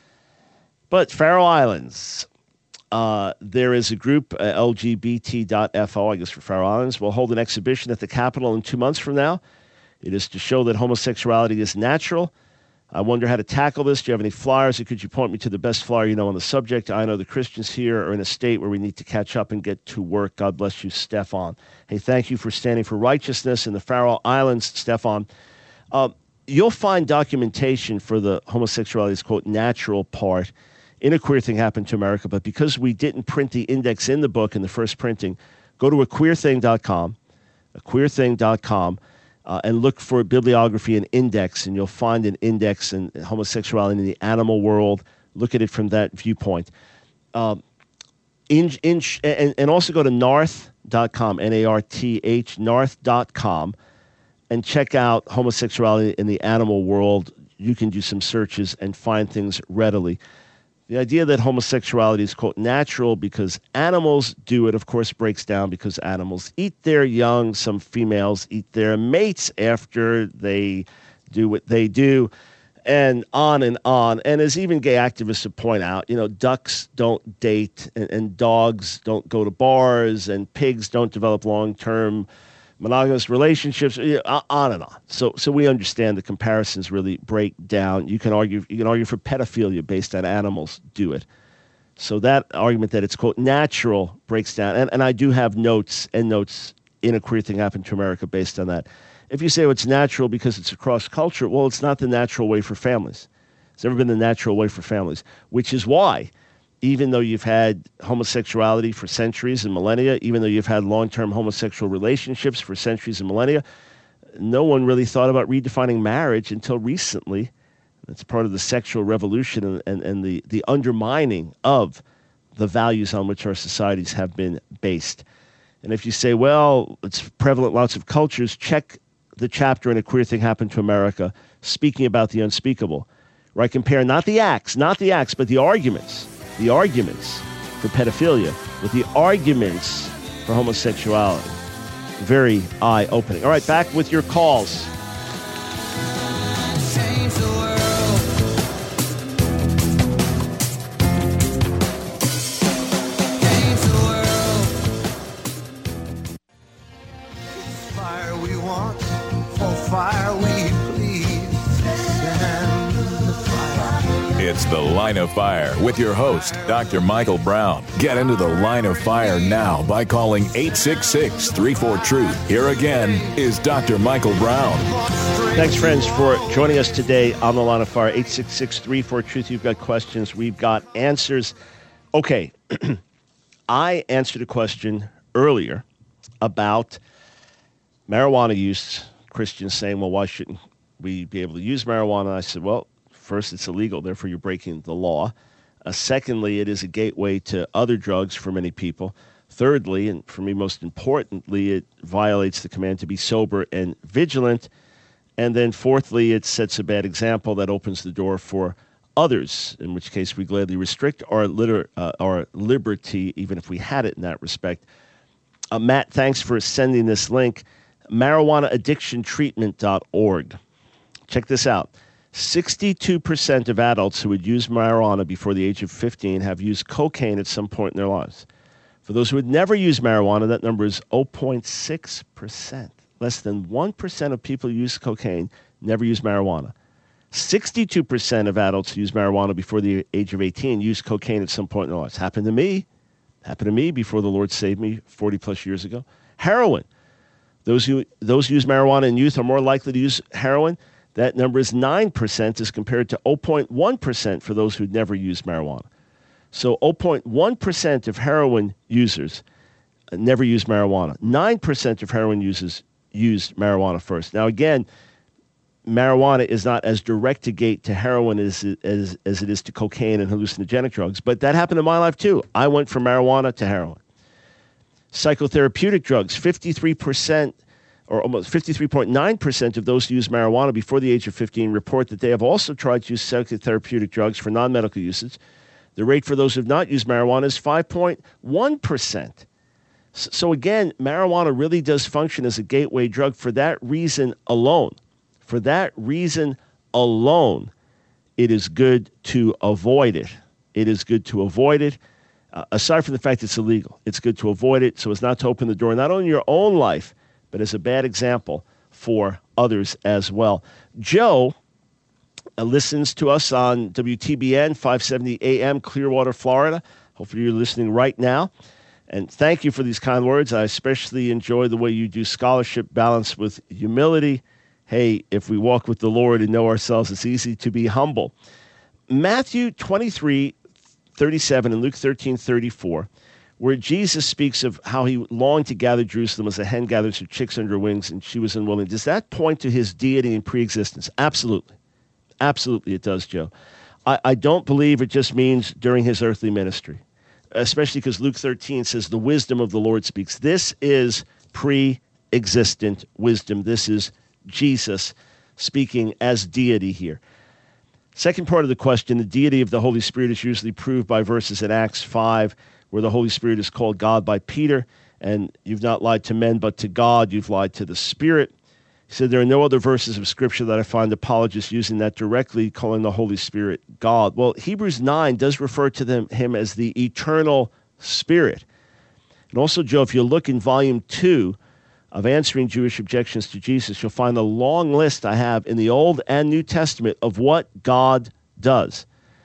But Faroe Islands, uh, there is a group, uh, L G B T dot F O, I guess for Faroe Islands, will hold an exhibition at the Capitol in two months from now. It is to show that homosexuality is natural. I wonder how to tackle this. Do you have any flyers, or could you point me to the best flyer you know on the subject? I know the Christians here are in a state where we need to catch up and get to work. God bless you, Stefan. Hey, thank you for standing for righteousness in the Faroe Islands, Stefan. Uh, you'll find documentation for the homosexuality's, quote, natural part in A Queer Thing Happened to America, but because we didn't print the index in the book in the first printing, go to a queer thing dot com, a queer thing dot com, Uh, and look for bibliography and index, and you'll find an index in homosexuality in the animal world. Look at it from that viewpoint. Um, in, in, and, and also go to narth dot com, N A R T H, narth dot com, and check out homosexuality in the animal world. You can do some searches and find things readily. The idea that homosexuality is, quote, natural because animals do it, of course, breaks down because animals eat their young. Some females eat their mates after they do what they do, and on and on. And as even gay activists would point out, you know, ducks don't date, and, and dogs don't go to bars, and pigs don't develop long-term monogamous relationships, on and on. So, so we understand the comparisons really break down. You can argue, you can argue for pedophilia based on animals do it. So that argument that it's, quote, natural breaks down. And, and I do have notes and notes in A Queer Thing Happened to America based on that. If you say, well, it's natural because it's across culture, well, it's not the natural way for families. It's never been the natural way for families, which is why, even though you've had homosexuality for centuries and millennia, even though you've had long-term homosexual relationships for centuries and millennia, no one really thought about redefining marriage until recently. It's part of the sexual revolution and, and, and the, the undermining of the values on which our societies have been based. And if you say, well, it's prevalent in lots of cultures, check the chapter in A Queer Thing Happened to America, speaking about the unspeakable, where I compare not the acts, not the acts, but the arguments, the arguments for pedophilia with the arguments for homosexuality. Very eye-opening. All right, back with your calls. The Line of Fire with your host, Doctor Michael Brown. Get into the Line of Fire now by calling eight six six, three four, truth. Here again is Doctor Michael Brown. Thanks, friends, for joining us today on The Line of Fire. eight six six, three four, truth. You've got questions. We've got answers. Okay. I answered a question earlier about marijuana use. Christians saying, well, why shouldn't we be able to use marijuana? I said, well, first, it's illegal, therefore you're breaking the law. Uh, secondly, it is a gateway to other drugs for many people. Thirdly, and for me most importantly, it violates the command to be sober and vigilant. And then fourthly, it sets a bad example that opens the door for others, in which case we gladly restrict our, liter- uh, our liberty, even if we had it in that respect. Uh, Matt, thanks for sending this link. marijuana addiction treatment dot org. Check this out. sixty-two percent of adults who would use marijuana before the age of fifteen have used cocaine at some point in their lives. For those who would never use marijuana, that number is zero point six percent. Less than one percent of people who use cocaine never use marijuana. sixty-two percent of adults who use marijuana before the age of eighteen use cocaine at some point in their lives. Happened to me. Happened to me before the Lord saved me forty plus years ago. Heroin. Those who those who use marijuana in youth are more likely to use heroin. That number is nine percent as compared to zero point one percent for those who never use marijuana. So zero point one percent of heroin users never use marijuana. nine percent of heroin users used marijuana first. Now, again, marijuana is not as direct a gate to heroin as, as, as it is to cocaine and hallucinogenic drugs, but that happened in my life too. I went from marijuana to heroin. Psychotherapeutic drugs, fifty-three percent or almost fifty-three point nine percent of those who use marijuana before the age of fifteen report that they have also tried to use psychotherapeutic drugs for non-medical usage. The rate for those who have not used marijuana is five point one percent. So again, marijuana really does function as a gateway drug. For that reason alone, for that reason alone, it is good to avoid it. It is good to avoid it. Uh, aside from the fact it's illegal, it's good to avoid it so as not to open the door, not only in your own life, but as a bad example for others as well. Joe uh, listens to us on W T B N, five seventy A M, Clearwater, Florida. Hopefully you're listening right now. And thank you for these kind words. I especially enjoy the way you do scholarship balanced with humility. Hey, if we walk with the Lord and know ourselves, it's easy to be humble. Matthew twenty-three thirty-seven and Luke thirteen thirty-four, where Jesus speaks of how he longed to gather Jerusalem as a hen gathers her chicks under her wings, and she was unwilling. Does that point to his deity and preexistence? Absolutely. Absolutely it does, Joe. I, I don't believe it just means during his earthly ministry, especially because Luke thirteen says the wisdom of the Lord speaks. This is pre-existent wisdom. This is Jesus speaking as deity here. Second part of the question, the deity of the Holy Spirit is usually proved by verses in Acts five, where the Holy Spirit is called God by Peter, and you've not lied to men but to God, you've lied to the Spirit. He said there are no other verses of Scripture that I find apologists using that directly, calling the Holy Spirit God. Well, Hebrews nine does refer to them, him as the eternal Spirit. And also, Joe, if you look in volume two of Answering Jewish Objections to Jesus, you'll find a long list I have in the Old and New Testament of what God does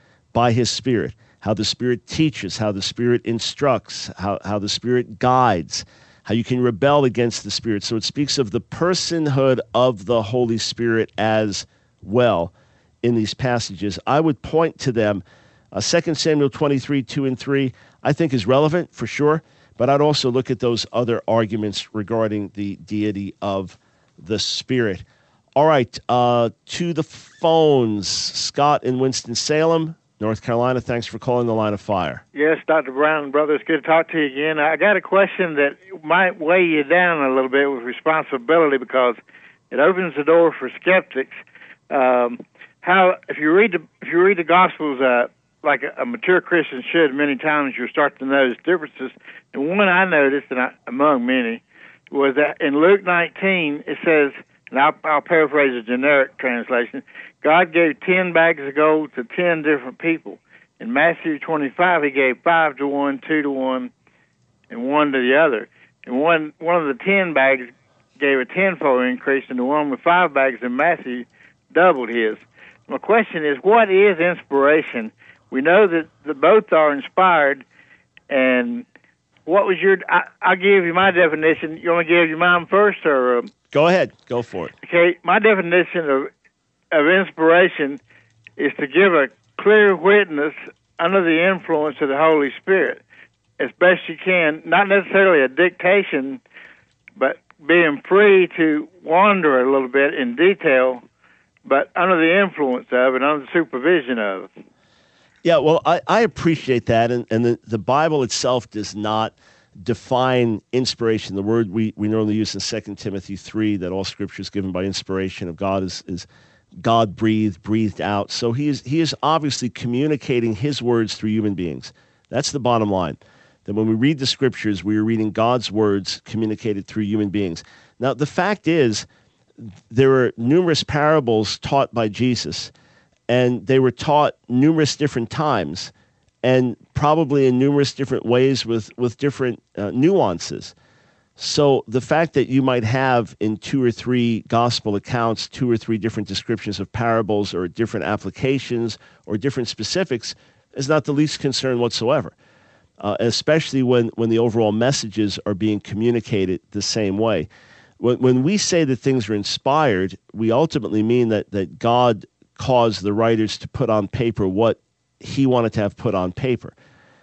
by his Spirit, how the Spirit teaches, how the Spirit instructs, how, how the Spirit guides, how you can rebel against the Spirit. So it speaks of the personhood of the Holy Spirit as well in these passages. I would point to them. Uh, Second Samuel twenty-three, two and three, I think is relevant for sure. But I'd also look at those other arguments regarding the deity of the Spirit. All right, uh, to the phones. Scott in Winston-Salem, North Carolina. Thanks for calling the Line of Fire. Yes, Doctor Brown, brother, it's good to talk to you again. I got a question that might weigh you down a little bit with responsibility because it opens the door for skeptics. Um, how, if you read the if you read the Gospels, uh, like a, a mature Christian should, many times you'll start to notice differences. And one I noticed, and I, among many, was that in Luke nineteen, it says, and I'll, I'll paraphrase a generic translation, God gave ten bags of gold to ten different people. In Matthew twenty-five, he gave five to one, two to one, and one to the other. And one one of the ten bags gave a tenfold increase, and the one with five bags in Matthew doubled his. My question is, what is inspiration? We know that the both are inspired, and what was your? I, I'll give you my definition. You want to give you mine first, or um, go ahead, go for it. Okay, my definition of of inspiration is to give a clear witness under the influence of the Holy Spirit, as best you can. Not necessarily a dictation, but being free to wander a little bit in detail, but under the influence of and under the supervision of. Yeah, well, I, I appreciate that, and, and the, the Bible itself does not define inspiration. The word we, we normally use in Second Timothy three, that all Scripture is given by inspiration of God, is, is God-breathed, breathed out. So he is, he is obviously communicating his words through human beings. That's the bottom line. That when we read the Scriptures, we are reading God's words communicated through human beings. Now, the fact is, there are numerous parables taught by Jesus, and they were taught numerous different times and probably in numerous different ways with, with different uh, nuances. So the fact that you might have in two or three gospel accounts, two or three different descriptions of parables or different applications or different specifics is not the least concern whatsoever, uh, especially when, when the overall messages are being communicated the same way. When, when we say that things are inspired, we ultimately mean that, that God caused the writers to put on paper what he wanted to have put on paper.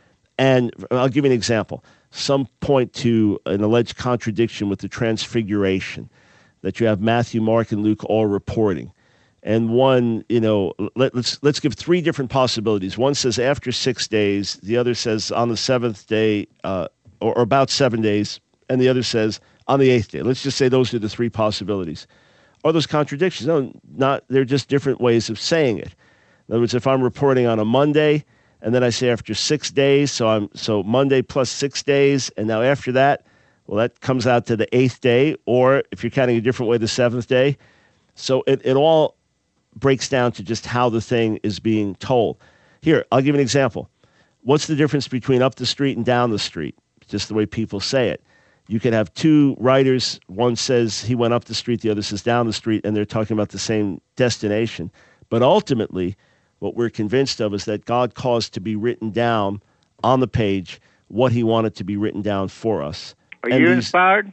And I'll give you an example. Some point to an alleged contradiction with the Transfiguration, that you have Matthew, Mark, and Luke all reporting. And one, you know, let, let's let's give three different possibilities. One says after six days, the other says on the seventh day, uh, or, or about seven days, and the other says on the eighth day. Let's just say those are the three possibilities. Are those contradictions? No, not. They're just different ways of saying it. In other words, if I'm reporting on a Monday, and then I say after six days, so I'm so Monday plus six days, and now after that, well, that comes out to the eighth day, or if you're counting a different way, the seventh day. So it, it all breaks down to just how the thing is being told. Here, I'll give you an example. What's the difference between up the street and down the street? Just the way people say it. You could have two writers. One says he went up the street, the other says down the street, and they're talking about the same destination. But ultimately, what we're convinced of is that God caused to be written down on the page what he wanted to be written down for us. Are and you these, inspired?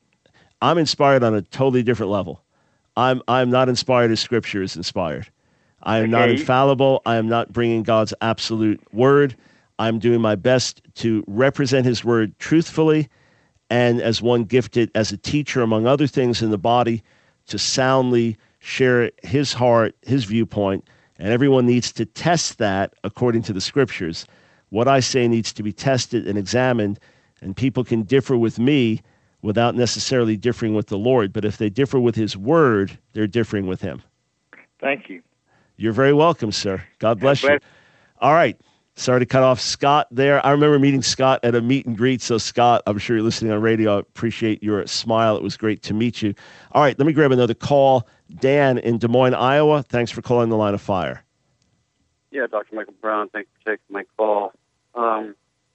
I'm inspired on a totally different level. I'm I'm not inspired as Scripture is inspired. I am okay. not infallible. I am not bringing God's absolute word. I'm doing my best to represent his word truthfully, and as one gifted as a teacher, among other things in the body, to soundly share his heart, his viewpoint, and everyone needs to test that according to the Scriptures. What I say needs to be tested and examined, and people can differ with me without necessarily differing with the Lord. But if they differ with his word, they're differing with him. Thank you. You're very welcome, sir. God bless, God bless. you. All right. Sorry to cut off Scott there. I remember meeting Scott at a meet and greet. So, Scott, I'm sure you're listening on radio. I appreciate your smile. It was great to meet you. All right, let me grab another call. Dan in Des Moines, Iowa. Thanks for calling the Line of Fire. Yeah, Doctor Michael Brown. Thanks for taking my call. Um,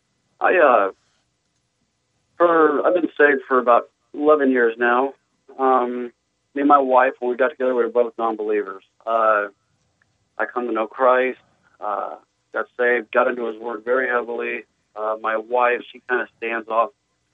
I uh, for I've been saved for about eleven years now. Um, me and my wife, when we got together, we were both non-believers. Uh, I come to know Christ. Uh, got saved, got into his word very heavily. Uh, my wife, she kind of stands off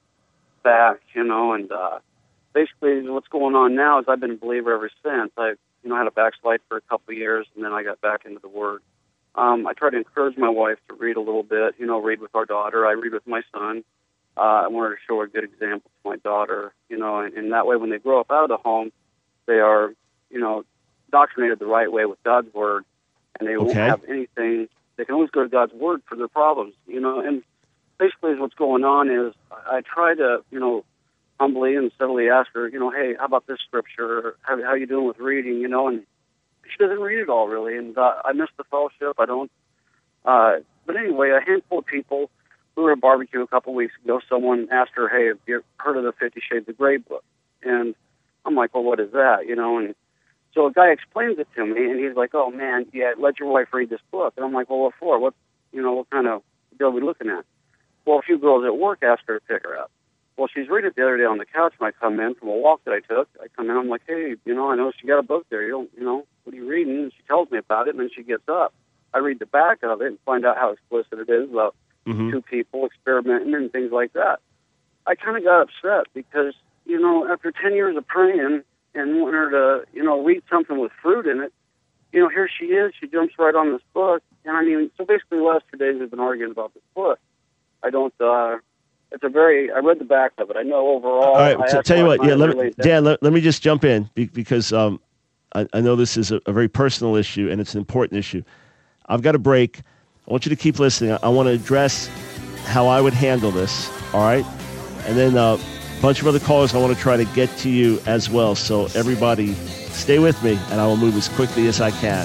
back, you know, and uh, basically what's going on now is I've been a believer ever since. I, you know, had a backslide for a couple of years, and then I got back into the word. Um, I try to encourage my wife to read a little bit, you know, read with our daughter. I read with my son. Uh, I wanted to show a good example to my daughter, you know, and, and that way when they grow up out of the home, they are, you know, indoctrinated the right way with God's word, and they okay. won't have anything. They can always go to God's word for their problems, you know. And basically what's going on is I try to, you know, humbly and steadily ask her, you know, hey, how about this scripture? How, how are you doing with reading, you know? And she doesn't read it all, really. And uh, I miss the fellowship. I don't. Uh, but anyway, a handful of people who were at a barbecue a couple of weeks ago, someone asked her, hey, have you heard of the Fifty Shades of Grey book? And I'm like, well, what is that, you know? And so a guy explains it to me, and he's like, oh, man, yeah, let your wife read this book. And I'm like, well, what for? What, you know, what kind of deal are we looking at? Well, a few girls at work asked her to pick her up. Well, she's reading it the other day on the couch when I come in from a walk that I took. I come in, I'm like, hey, you know, I noticed you got a book there. You don't, you know, what are you reading, and she tells me about it, and then she gets up. I read the back of it and find out how explicit it is about mm-hmm. two people experimenting and things like that. I kind of got upset because, you know, after ten years of praying and wanting her to, you know, read something with fruit in it, you know, here she is, she jumps right on this book. And I mean, so basically the last two days we've been arguing about this book. I don't, uh, it's a very, I read the back of it. I know overall. All right, I t- tell you what, yeah, let really me, Dan, let, let me just jump in because um, I, I know this is a, a very personal issue and it's an important issue. I've got a break. I want you to keep listening. I, I want to address how I would handle this, all right? And then uh, a bunch of other callers I want to try to get to you as well. So everybody stay with me, and I will move as quickly as I can.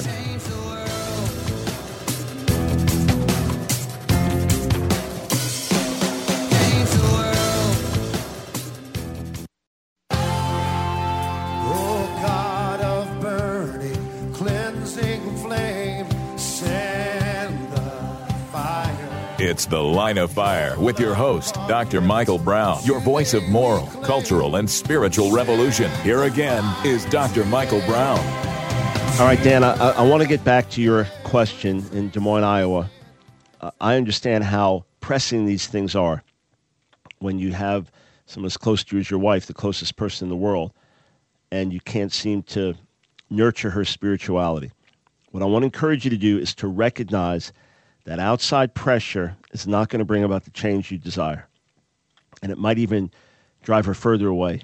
It's The Line of Fire with your host, Doctor Michael Brown, your voice of moral, cultural, and spiritual revolution. Here again is Doctor Michael Brown. All right, Dan, I, I want to get back to your question in Des Moines, Iowa. Uh, I understand how pressing these things are when you have someone as close to you as your wife, the closest person in the world, and you can't seem to nurture her spirituality. What I want to encourage you to do is to recognize that outside pressure is not going to bring about the change you desire. And it might even drive her further away.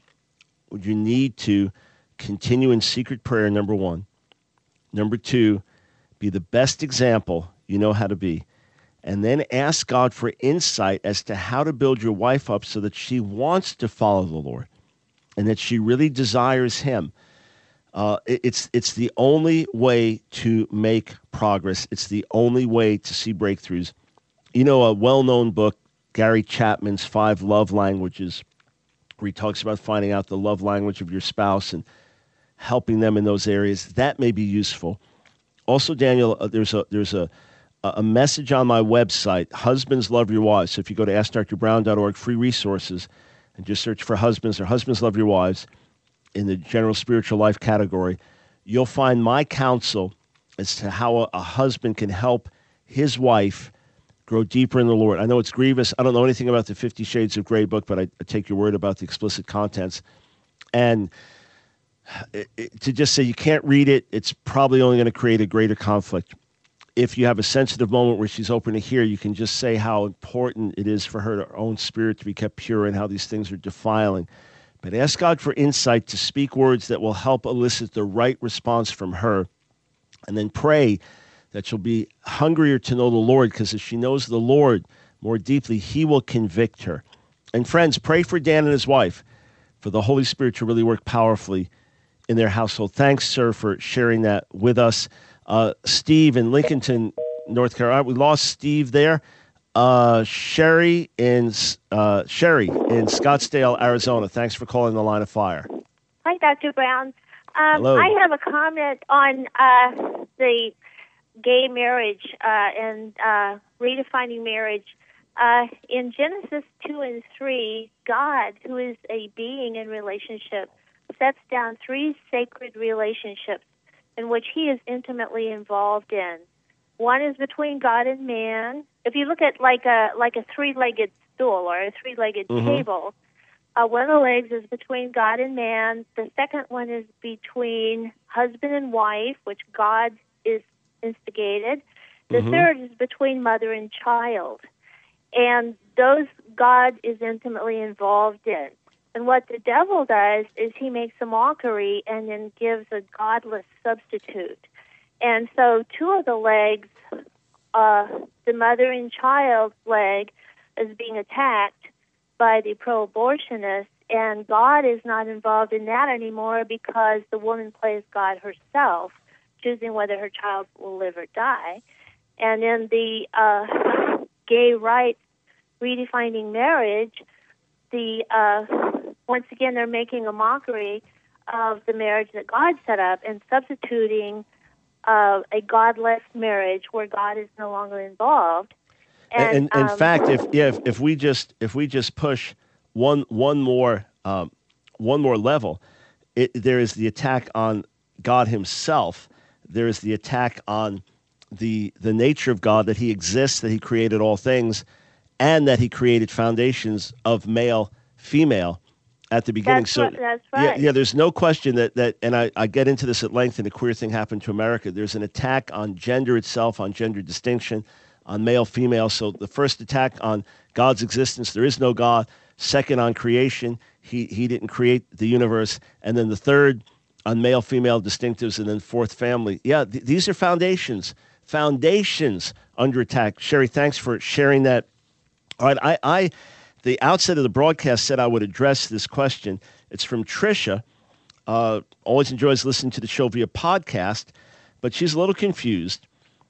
You need to continue in secret prayer, number one. Number two, be the best example you know how to be. And then ask God for insight as to how to build your wife up so that she wants to follow the Lord and that she really desires Him. Uh, it, it's it's the only way to make progress. It's the only way to see breakthroughs. You know, a well-known book, Gary Chapman's Five Love Languages, where he talks about finding out the love language of your spouse and helping them in those areas. That may be useful. Also, Daniel, uh, there's a there's a a message on my website, Husbands Love Your Wives. So if you go to ask dr brown dot org, free resources, and just search for husbands or Husbands Love Your Wives in the general spiritual life category, you'll find my counsel as to how a, a husband can help his wife grow deeper in the Lord. I know it's grievous. I don't know anything about the Fifty Shades of Grey book, but I, I take your word about the explicit contents. And it, it, to just say you can't read it, it's probably only going to create a greater conflict. If you have a sensitive moment where she's open to hear, you can just say how important it is for her, her own spirit to be kept pure and how these things are defiling. But ask God for insight to speak words that will help elicit the right response from her. And then pray that she'll be hungrier to know the Lord, because as she knows the Lord more deeply, He will convict her. And friends, pray for Dan and his wife, for the Holy Spirit to really work powerfully in their household. Thanks, sir, for sharing that with us. Uh, Steve in Lincolnton, North Carolina. We lost Steve there. Uh, Sherry in uh, Sherry in Scottsdale, Arizona. Thanks for calling The Line of Fire. Hi, Doctor Brown. Um, Hello. I have a comment on uh, the gay marriage uh, and uh, redefining marriage. Uh, in Genesis two and three, God, who is a being in relationship, sets down three sacred relationships in which He is intimately involved in. One is between God and man. If you look at like a like a three-legged stool or a three-legged mm-hmm. table, uh, one of the legs is between God and man. The second one is between husband and wife, which God is instigated. The mm-hmm. third is between mother and child. And those God is intimately involved in. And what the devil does is he makes a mockery and then gives a godless substitute. And so two of the legs, uh, the mother and child leg, is being attacked by the pro-abortionists, and God is not involved in that anymore because the woman plays God herself, choosing whether her child will live or die. And in the uh, gay rights redefining marriage, the uh, once again they're making a mockery of the marriage that God set up and substituting uh, a godless marriage where God is no longer involved. And, and in um, fact, if, yeah, if if we just if we just push one one more um, one more level, it, there is the attack on God Himself. there is the attack on the the nature of God, that he exists, that he created all things, and that he created foundations of male, female at the beginning. That's so right, that's right. Yeah, yeah, there's no question that, that and I, I get into this at length in A Queer Thing Happened to America. There's an attack on gender itself, on gender distinction, on male, female. So the first attack on God's existence, there is no God. Second, on creation, he, he didn't create the universe. And then the third, on male, female distinctives, and then fourth, family. Yeah, th- these are foundations, foundations under attack. Sherry, thanks for sharing that. All right, I, I, the outset of the broadcast said I would address this question. It's from Tricia. Uh, always enjoys listening to the show via podcast, but she's a little confused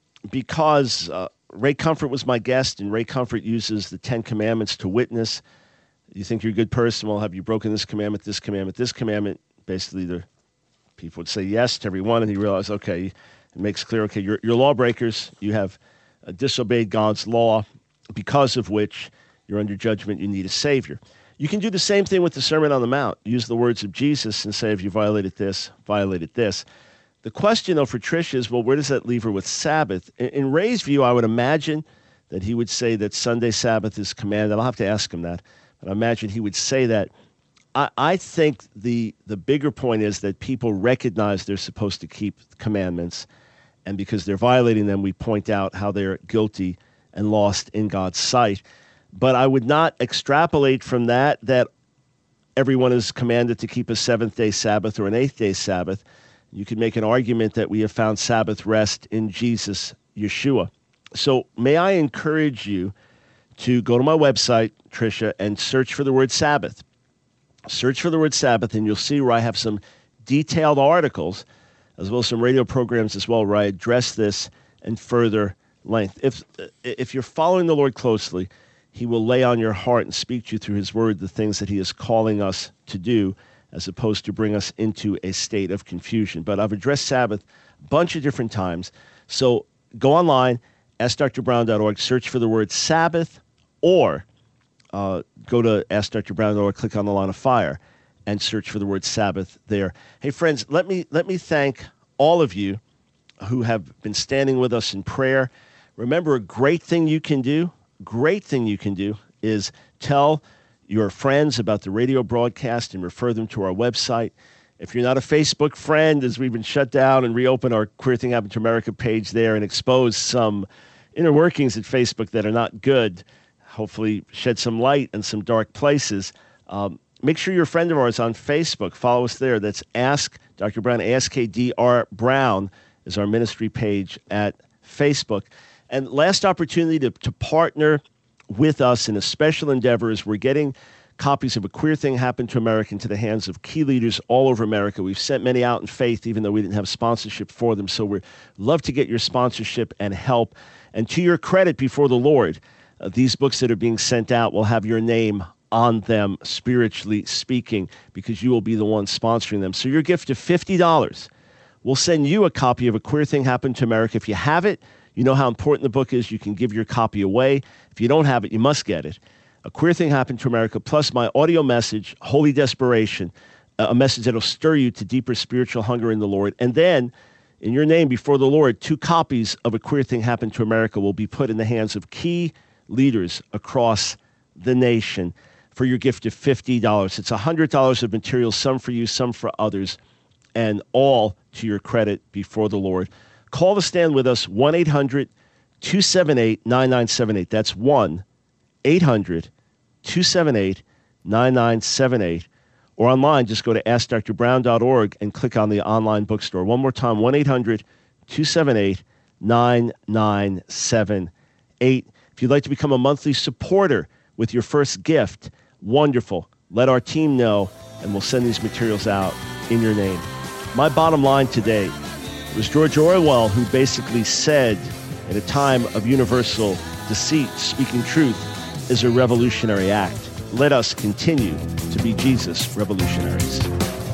because uh, Ray Comfort was my guest, and Ray Comfort uses the Ten Commandments to witness. You think you're a good person? Well, have you broken this commandment, this commandment, this commandment? Basically, the people would say yes to every one, and he realized, okay, it makes clear, okay, you're, you're lawbreakers. You have uh, disobeyed God's law, because of which you're under judgment. You need a Savior. You can do the same thing with the Sermon on the Mount. Use the words of Jesus and say, if you violated this, violated this. The question, though, for Tricia is, well, where does that leave her with Sabbath? In, in Ray's view, I would imagine that he would say that Sunday Sabbath is commanded. I'll have to ask him that, but I imagine he would say that. I, I think the the bigger point is that people recognize they're supposed to keep commandments, and because they're violating them, we point out how they're guilty and lost in God's sight. But I would not extrapolate from that that everyone is commanded to keep a seventh-day Sabbath or an eighth-day Sabbath. You could make an argument that we have found Sabbath rest in Jesus, Yeshua. So may I encourage you to go to my website, Tricia, and search for the word Sabbath. Search for the word Sabbath, and you'll see where I have some detailed articles, as well as some radio programs as well, where I address this in further length. If if you're following the Lord closely, he will lay on your heart and speak to you through his word the things that he is calling us to do, as opposed to bring us into a state of confusion. But I've addressed Sabbath a bunch of different times. So go online, ask dr brown dot org, search for the word Sabbath, or uh, go to ask dr brown dot org, click on the line of fire, and search for the word Sabbath there. Hey, friends, let me let me thank all of you who have been standing with us in prayer. Remember, a great thing you can do, great thing you can do is tell your friends about the radio broadcast and refer them to our website. If you're not a Facebook friend, as we've been shut down and reopened our Queer Thing Happened to America page there and exposed some inner workings at Facebook that are not good, hopefully shed some light in some dark places, um, make sure you're a friend of ours on Facebook. Follow us there. That's Ask Doctor Brown, A S K D R Brown is our ministry page at Facebook. And last opportunity to, to partner with us in a special endeavor is we're getting copies of A Queer Thing Happened to America into the hands of key leaders all over America. We've sent many out in faith, even though we didn't have sponsorship for them. So we'd love to get your sponsorship and help. And to your credit before the Lord, uh, these books that are being sent out will have your name on them, spiritually speaking, because you will be the one sponsoring them. So your gift of fifty dollars will send you a copy of A Queer Thing Happened to America. If you have it, you know how important the book is. You can give your copy away. If you don't have it, you must get it. A Queer Thing Happened to America, plus my audio message, Holy Desperation, a message that will stir you to deeper spiritual hunger in the Lord. And then, in your name before the Lord, two copies of A Queer Thing Happened to America will be put in the hands of key leaders across the nation for your gift of fifty dollars. It's one hundred dollars of material, some for you, some for others, and all to your credit before the Lord. Call to stand with us, one eight hundred two seven eight nine nine seven eight. That's one eight hundred two seven eight nine nine seven eight. Or online, just go to ask dr brown dot org and click on the online bookstore. One more time, one eight hundred two seven eight nine nine seven eight. If you'd like to become a monthly supporter with your first gift, wonderful. Let our team know, and we'll send these materials out in your name. My bottom line today was George Orwell, who basically said, at a time of universal deceit, speaking truth is a revolutionary act. Let us continue to be Jesus revolutionaries.